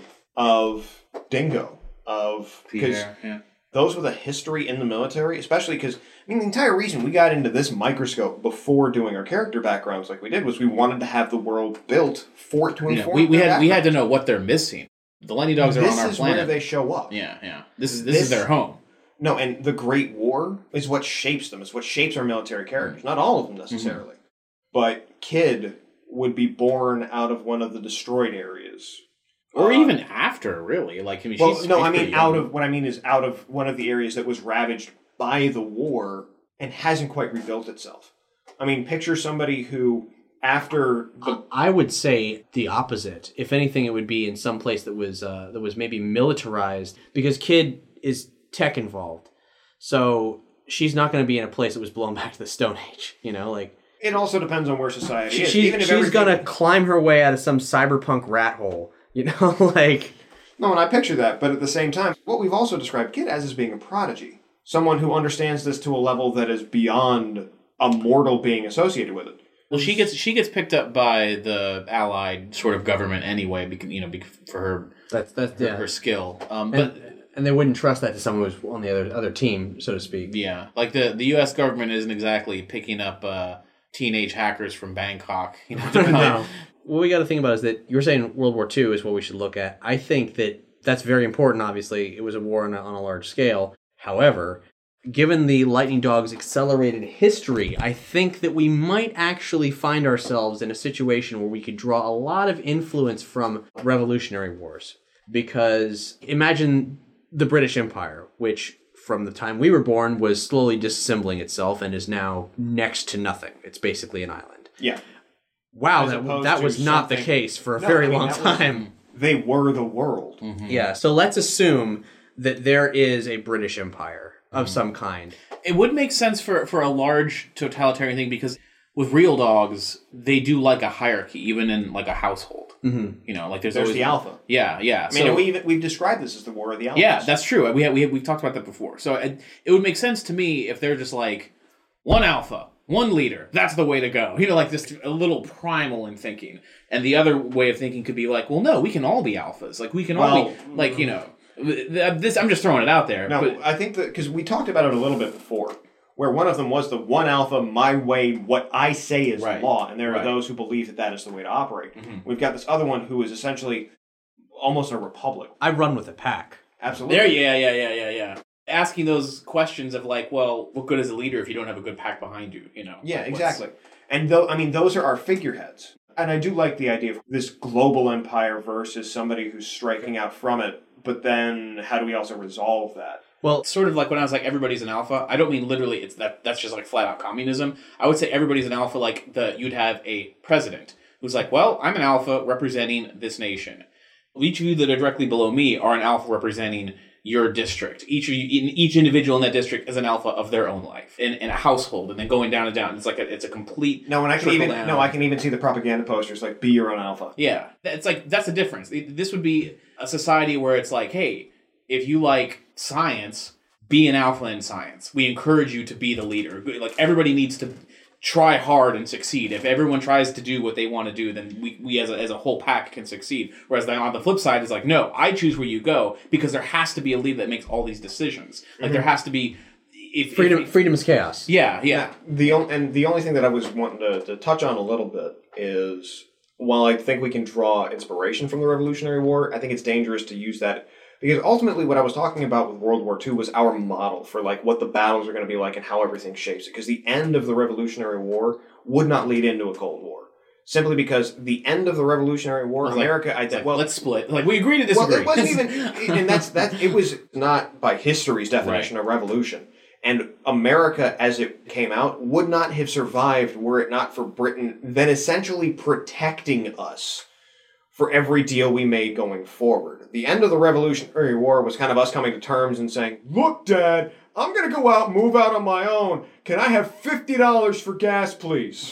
of Dingo. Of because Yeah, yeah. those with a history in the military, especially because I mean the entire reason we got into this microscope before doing our character backgrounds like we did was we wanted to have the world built for it to Yeah, inform. we, we their had we had to backgrounds. know what they're missing. The Lightning Dogs are This on our is planet. where they show up. Yeah, yeah. This is this, This- is their home. No, and the Great War is what shapes them. It's what shapes our military characters. Not all of them necessarily. But Kid would be born out of one of the destroyed areas. Or Uh, even after, really. Like, I mean, Well, she's, no, she's I mean pretty out young. of what I mean is out of one of the areas that was ravaged by the war and hasn't quite rebuilt itself. I mean, picture somebody who after the I would say the opposite. If anything, it would be in some place that was uh, that was maybe militarized because Kid is tech involved. So she's not going to be in a place that was blown back to the Stone Age. You know, like it also depends on where society she, is. she's, Even if she's everything- going to climb her way out of some cyberpunk rat hole. You know, like No, and I picture that, but at the same time, what we've also described Kid as is being a prodigy. Someone who understands this to a level that is beyond a mortal being associated with it. Well, she gets she gets picked up by the Allied sort of government anyway, because you know, because for her that's that's her, yeah. her skill. Um, and, but and they wouldn't trust that to someone who's on the other other team, so to speak. yeah, like the the U S government isn't exactly picking up uh, teenage hackers from Bangkok. You know, to No. What we got to think about is that you're saying World War Two is what we should look at. I think that That's very important, obviously. It was a war on a, on a large scale. However, given the lightning dog's accelerated history, I think that we might actually find ourselves in a situation where we could draw a lot of influence from Revolutionary Wars. Because imagine the British Empire, which from the time we were born was slowly disassembling itself and is now next to nothing. It's basically an island. Yeah. Wow, As that, opposed that to was not the something- case for a No, very I mean, long that was- time. They were the world. Yeah, so let's assume that there is a British Empire of some kind. It would make sense for, for a large totalitarian thing because with real dogs, they do like a hierarchy, even in like a household. Mm-hmm. You know, like there's, There's always the alpha. Yeah, yeah. I mean, so, we even, we've described this as the War of the Alphas. yeah, that's true. We have, we have, we've talked about that before. So it, it would make sense to me if they're just like one alpha, one leader. That's the way to go. You know, like just a little primal in thinking. And the other way of thinking could be like, well, no, we can all be alphas. Like we can all Well, be like, you know, this. I'm just throwing it out there. No, but, I think that because we talked about it a little bit before, where one of them was the one alpha, my way, what I say is Right. law, and there are Right. those who believe that that is the way to operate. Mhm. We've got this other one who is essentially almost a republic. I run with a pack. Absolutely. There, yeah, yeah, yeah, yeah, yeah. Asking those questions of like, well, what good is a leader if you don't have a good pack behind you? You know. Yeah, What's- exactly. And though I mean, those are our figureheads. And I do like the idea of this global empire versus somebody who's striking out from it. But then, how do we also resolve that? Well, sort of like when I was like, everybody's an alpha. I don't mean literally. It's that. That's just like flat out communism. I would say everybody's an alpha. Like the you'd have a president who's like, well, I'm an alpha representing this nation. Each of you that are directly below me are an alpha representing your district. Each of you, each individual in that district is an alpha of their own life in, in a household, and then going down and down. It's like a, it's a complete. No, and I can trickle even down. no, I can even see the propaganda posters like "Be your own alpha." Yeah, it's like that's the difference. This would be a society where it's like, hey, if you like science, be an alpha in science. We encourage you to be the leader. Like everybody needs to try hard and succeed. If everyone tries to do what they want to do, then we, we as a as a whole pack can succeed. Whereas then on the flip side is like, no, I choose where you go because there has to be a leader that makes all these decisions. Like Mm-hmm. there has to be if Freedom, if, freedom is chaos. Yeah, yeah. Now, the on, and the only thing that I was wanting to, to touch on a little bit is while I think we can draw inspiration from the Revolutionary War, I think it's dangerous to use that because ultimately what I was talking about with World War Two was our model for like what the battles are going to be like and how everything shapes it. Because the end of the Revolutionary War would not lead into a Cold War. Simply because the end of the Revolutionary War, It's like- America, I it's think, like, well, let's split. Like we agree to disagree. well, it wasn't even, and that's that. It was not by history's definition a revolution. And America, as it came out, would not have survived were it not for Britain then essentially protecting us for every deal we made going forward. The end of the Revolutionary War was kind of us coming to terms and saying, "Look, Dad, I'm going to go out and move out on my own. Can I have fifty dollars for gas, please?"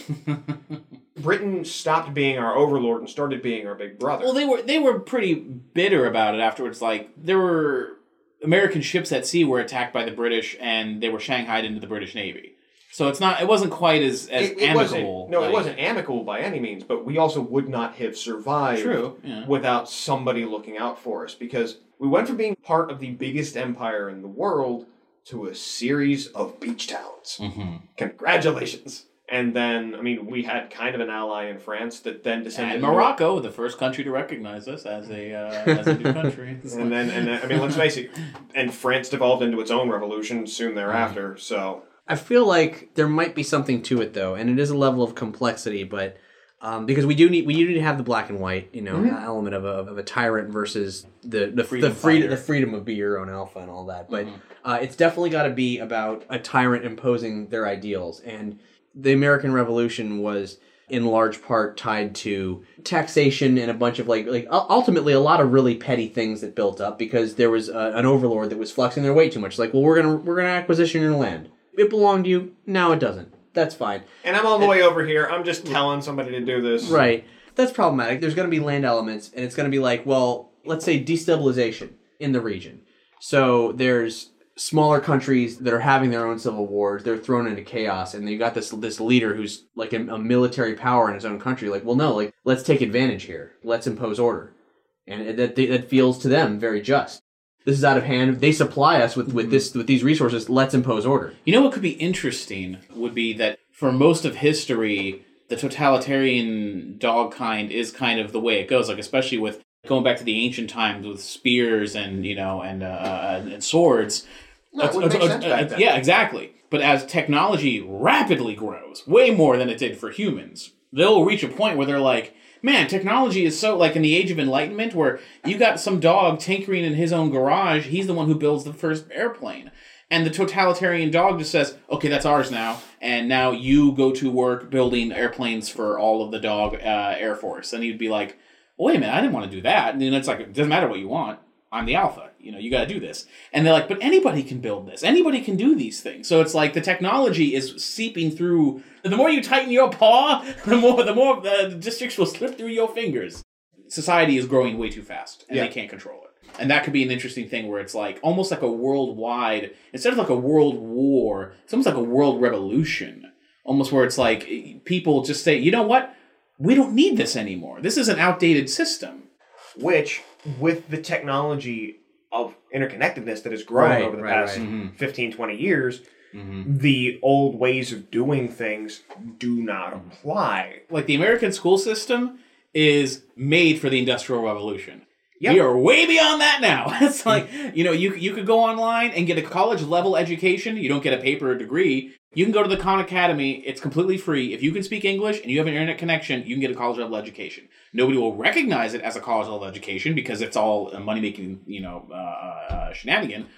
Britain stopped being our overlord and started being our big brother. Well, they were they were pretty bitter about it afterwards. Like there were American ships at sea were attacked by the British, and they were shanghaied into the British Navy. So it's not it wasn't quite as as It, it amicable. wasn't, no, like- it wasn't amicable by any means, but we also would not have survived True, yeah. without somebody looking out for us because we went from being part of the biggest empire in the world to a series of beach towns. Mm-hmm. Congratulations. And then, I mean, we had kind of an ally in France that then descended And into- Morocco, the first country to recognize us as a uh, as a new country. And then, and then, I mean, let's face it, and France devolved into its own revolution soon thereafter, Mm-hmm. so... I feel like there might be something to it though, and it is a level of complexity, but um, because we do need we do need to have the black and white, you know, Mhm. element of a, of a tyrant versus the the Freedom the freedom fighter. the freedom of be your own alpha and all that. But Mhm. uh, it's definitely got to be about a tyrant imposing their ideals, and the American Revolution was in large part tied to taxation and a bunch of like like u- ultimately a lot of really petty things that built up because there was uh, an overlord that was flexing their weight too much. Like, well, we're gonna we're gonna acquisition your land. It belonged to you. Now it doesn't. That's fine. And I'm all the way over here, I'm just telling somebody to do this. Right. That's problematic. There's going to be land elements, and it's going to be like, well, let's say destabilization in the region. So there's smaller countries that are having their own civil wars. They're thrown into chaos, and you got this this leader who's like a, a military power in his own country. Like, well, no, like let's take advantage here. Let's impose order, and that that feels to them very just. This is out of hand. They supply us with, with this with these resources. Let's impose order. You know what could be interesting would be that for most of history, the totalitarian dog kind is kind of the way it goes. Like especially with going back to the ancient times with spears and, you know, and uh, and swords. No, it would make sense back then. Yeah, exactly. But as technology rapidly grows, way more than it did for humans, they'll reach a point where they're like, man, technology is so, like in the Age of Enlightenment, where you got some dog tinkering in his own garage, he's the one who builds the first airplane. And the totalitarian dog just says, okay, that's ours now. And now you go to work building airplanes for all of the dog uh, Air Force. And he'd be like, well, wait a minute, I didn't want to do that. And then it's like, it doesn't matter what you want. I'm the alpha. You know, you got to do this. And they're like, but anybody can build this. Anybody can do these things. So it's like the technology is seeping through. The more you tighten your paw, the more the more the districts will slip through your fingers. Society is growing way too fast, and Yeah. they can't control it. And that could be an interesting thing where it's like almost like a worldwide, instead of like a world war, it's almost like a world revolution. Almost where it's like people just say, you know what? We don't need this anymore. This is an outdated system. Which, with the technology of interconnectedness that has grown Right, over the right, past right. Mhm. fifteen, twenty years, Mm-hmm. the old ways of doing things do not apply. Like the American school system is made for the Industrial Revolution. Yep. We are way beyond that now. It's like, you know, you you could go online and get a college level education. You don't get a paper or degree. You can go to the Khan Academy. It's completely free. If you can speak English and you have an internet connection, you can get a college level education. Nobody will recognize it as a college level education because it's all a money making, you know, uh, uh, shenanigan.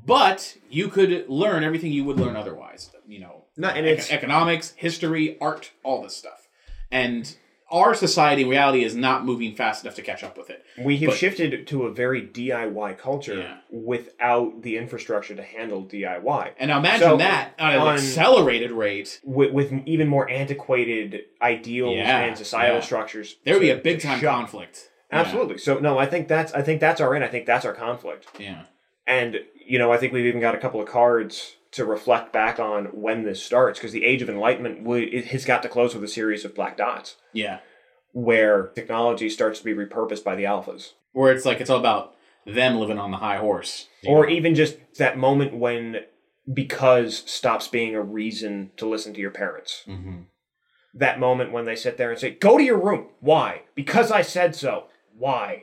But you could learn everything you would learn otherwise. You know, No, and ec- it's- economics, history, art, all this stuff. And our society in reality is not moving fast enough to catch up with it. We have But- shifted to a very D I Y culture Yeah. without the infrastructure to handle D I Y. And now imagine So, that on an on- accelerated rate. With, with even more antiquated ideals Yeah, and societal yeah. structures. There would be to- a big to time shut. conflict. Yeah. Absolutely. So no, I think that's I think that's our in. I think that's our conflict. Yeah. And you know, I think we've even got a couple of cards to reflect back on when this starts, because the Age of Enlightenment would, it has got to close with a series of black dots, Yeah. where technology starts to be repurposed by the alphas, Where it's like it's all about them living on the high horse. or even just that moment when because stops being a reason to listen to your parents. Mm-hmm. That moment when they sit there and say, "Go to your room." Why? Because I said so. Why?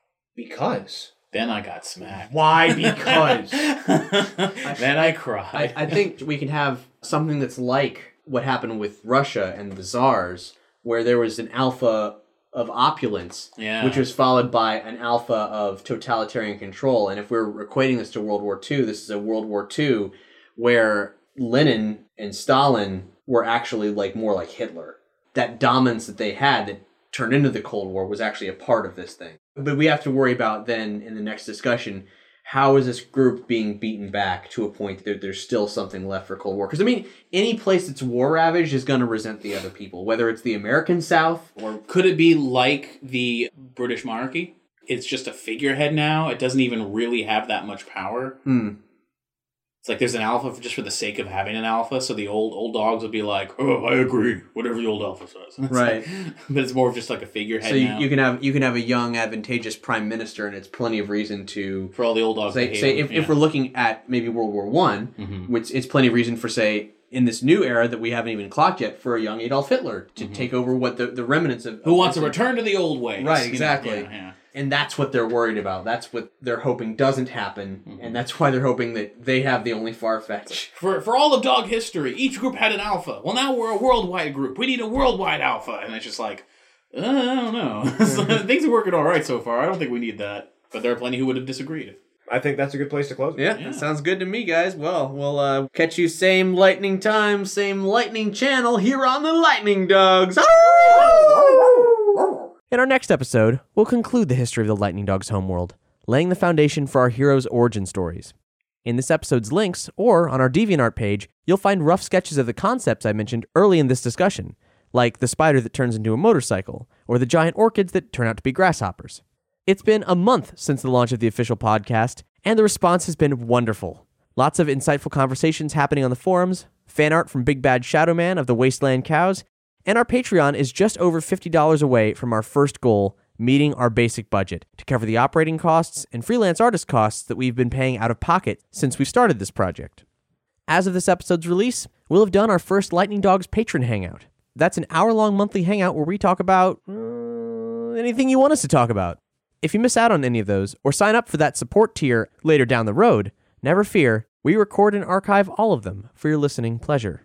Because. Then I got smacked. Why? Because. Then I cried. I, I think we can have something that's like what happened with Russia and the Tsars, where there was an alpha of opulence, Yeah. which was followed by an alpha of totalitarian control. And if we're equating this to World War Two, this is a World War Two where Lenin and Stalin were actually like more like Hitler. That dominance that they had that turned into the Cold War was actually a part of this thing. But we have to worry about then in the next discussion, how is this group being beaten back to a point that there's still something left for Cold War? Because, I mean, any place that's war ravaged is going to resent the other people, whether it's the American South or... Could it be like the British monarchy? It's just a figurehead now. It doesn't even really have that much power. Hmm. It's like there's an alpha for, just for the sake of having an alpha. So the old old dogs would be like, "Oh, I agree, whatever the old alpha says." It's Right. like- but it's more of just like a figurehead So you, now. you can have you can have a young, advantageous prime minister, and it's plenty of reason to... For all the old dogs Say, to hate say him, if, yeah. if we're looking at maybe World War One, Mhm. which it's plenty of reason for, say, in this new era that we haven't even clocked yet, for a young Adolf Hitler to take over what the, the remnants of... Who wants of to this- return to the old ways? Right, you know? exactly. Yeah, yeah. And that's what they're worried about. That's what they're hoping doesn't happen. Mm-hmm. And that's why they're hoping that they have the only far-fetched. For for all of dog history, each group had an alpha. Well, now we're a worldwide group. We need a worldwide alpha. And it's just like, uh, I don't know. Things are working all right so far. I don't think we need that. But there are plenty who would have disagreed. I think that's a good place to close it. Yeah, that sounds good to me, guys. Well, we'll uh, catch you same lightning time, same lightning channel here on the Lightning Dogs. In our next episode, we'll conclude the history of the Lightning Dogs' homeworld, laying the foundation for our heroes' origin stories. In this episode's links, or on our DeviantArt page, you'll find rough sketches of the concepts I mentioned early in this discussion, like the spider that turns into a motorcycle, or the giant orchids that turn out to be grasshoppers. It's been a month since the launch of the official podcast, and the response has been wonderful. Lots of insightful conversations happening on the forums, fan art from Big Bad Shadow Man of the Wasteland Cows, and our Patreon is just over fifty dollars away from our first goal, meeting our basic budget, to cover the operating costs and freelance artist costs that we've been paying out of pocket since we started this project. As of this episode's release, we'll have done our first Lightning Dogs patron hangout. That's an hour-long monthly hangout where we talk about uh, anything you want us to talk about. if you miss out on any of those or sign up for that support tier later down the road, never fear, we record and archive all of them for your listening pleasure.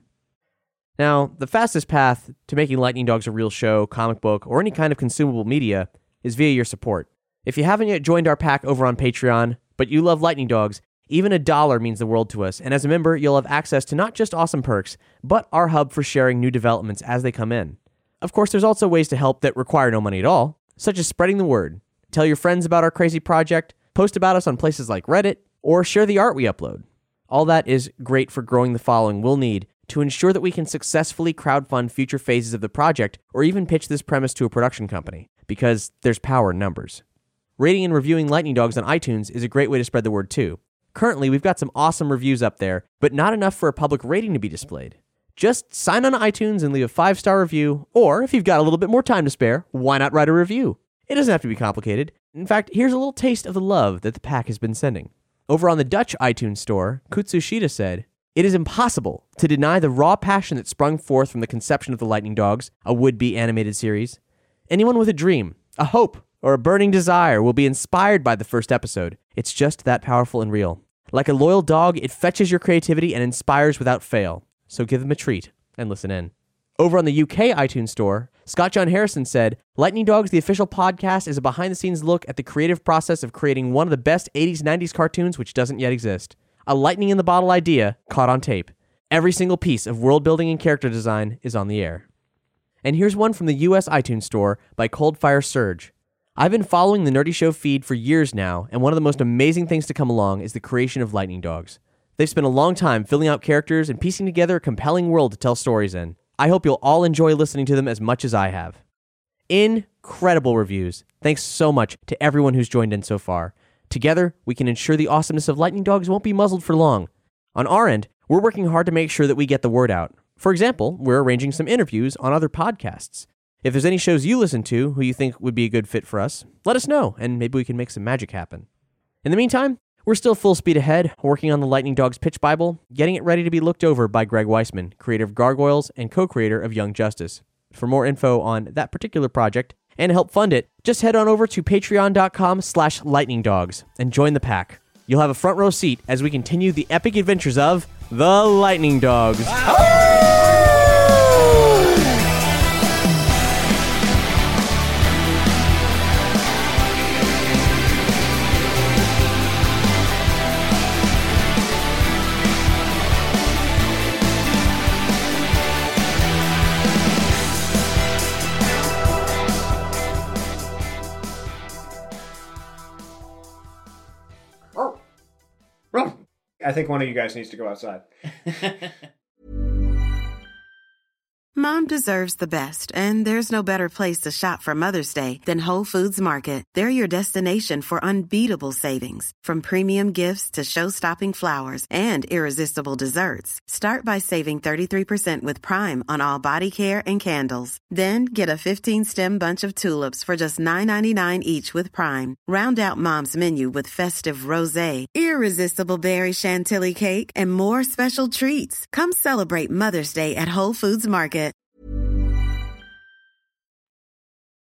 Now, the fastest path to making Lightning Dogs a real show, comic book, or any kind of consumable media is via your support. If you haven't yet joined our pack over on Patreon, but you love Lightning Dogs, even a dollar means the world to us, and as a member, you'll have access to not just awesome perks, but our hub for sharing new developments as they come in. Of course, there's also ways to help that require no money at all, such as spreading the word. Tell your friends about our crazy project, post about us on places like Reddit, or share the art we upload. All that is great for growing the following we'll need to ensure that we can successfully crowdfund future phases of the project or even pitch this premise to a production company, because there's power in numbers. Rating and reviewing Lightning Dogs on iTunes is a great way to spread the word too. Currently, we've got some awesome reviews up there, but not enough for a public rating to be displayed. Just sign on to iTunes and leave a five-star review, or if you've got a little bit more time to spare, why not write a review? It doesn't have to be complicated. In fact, here's a little taste of the love that the pack has been sending. Over on the Dutch iTunes store, Kutsushita said, "It is impossible to deny the raw passion that sprung forth from the conception of the Lightning Dogs, a would-be animated series. Anyone with a dream, a hope, or a burning desire will be inspired by the first episode. It's just that powerful and real. Like a loyal dog, it fetches your creativity and inspires without fail. So give them a treat and listen in." Over on the U K iTunes store, Scott John Harrison said, "Lightning Dogs, the official podcast, is a behind-the-scenes look at the creative process of creating one of the best eighties nineties cartoons which doesn't yet exist. A lightning-in-the-bottle idea caught on tape. Every single piece of world-building and character design is on the air." And here's one from the U S iTunes store by Coldfire Surge. "I've been following the Nerdy Show feed for years now, and one of the most amazing things to come along is the creation of Lightning Dogs. They've spent a long time filling out characters and piecing together a compelling world to tell stories in. I hope you'll all enjoy listening to them as much as I have." Incredible reviews. Thanks so much to everyone who's joined in so far. Together, we can ensure the awesomeness of Lightning Dogs won't be muzzled for long. On our end, we're working hard to make sure that we get the word out. For example, we're arranging some interviews on other podcasts. If there's any shows you listen to who you think would be a good fit for us, let us know, and maybe we can make some magic happen. In the meantime, we're still full speed ahead, working on the Lightning Dogs pitch Bible, getting it ready to be looked over by Greg Weisman, creator of Gargoyles and co-creator of Young Justice. For more info on that particular project and to help fund it, just head on over to patreon.com slash lightningdogs and join the pack. You'll have a front row seat as we continue the epic adventures of the Lightning Dogs. I think one of you guys needs to go outside. Mom deserves the best, and there's no better place to shop for Mother's Day than Whole Foods Market. They're your destination for unbeatable savings, from premium gifts to show-stopping flowers and irresistible desserts. Start by saving thirty-three percent with Prime on all body care and candles. Then get a fifteen-stem bunch of tulips for just nine ninety-nine each with Prime. Round out Mom's menu with festive rosé, irresistible berry chantilly cake, and more special treats. Come celebrate Mother's Day at Whole Foods Market.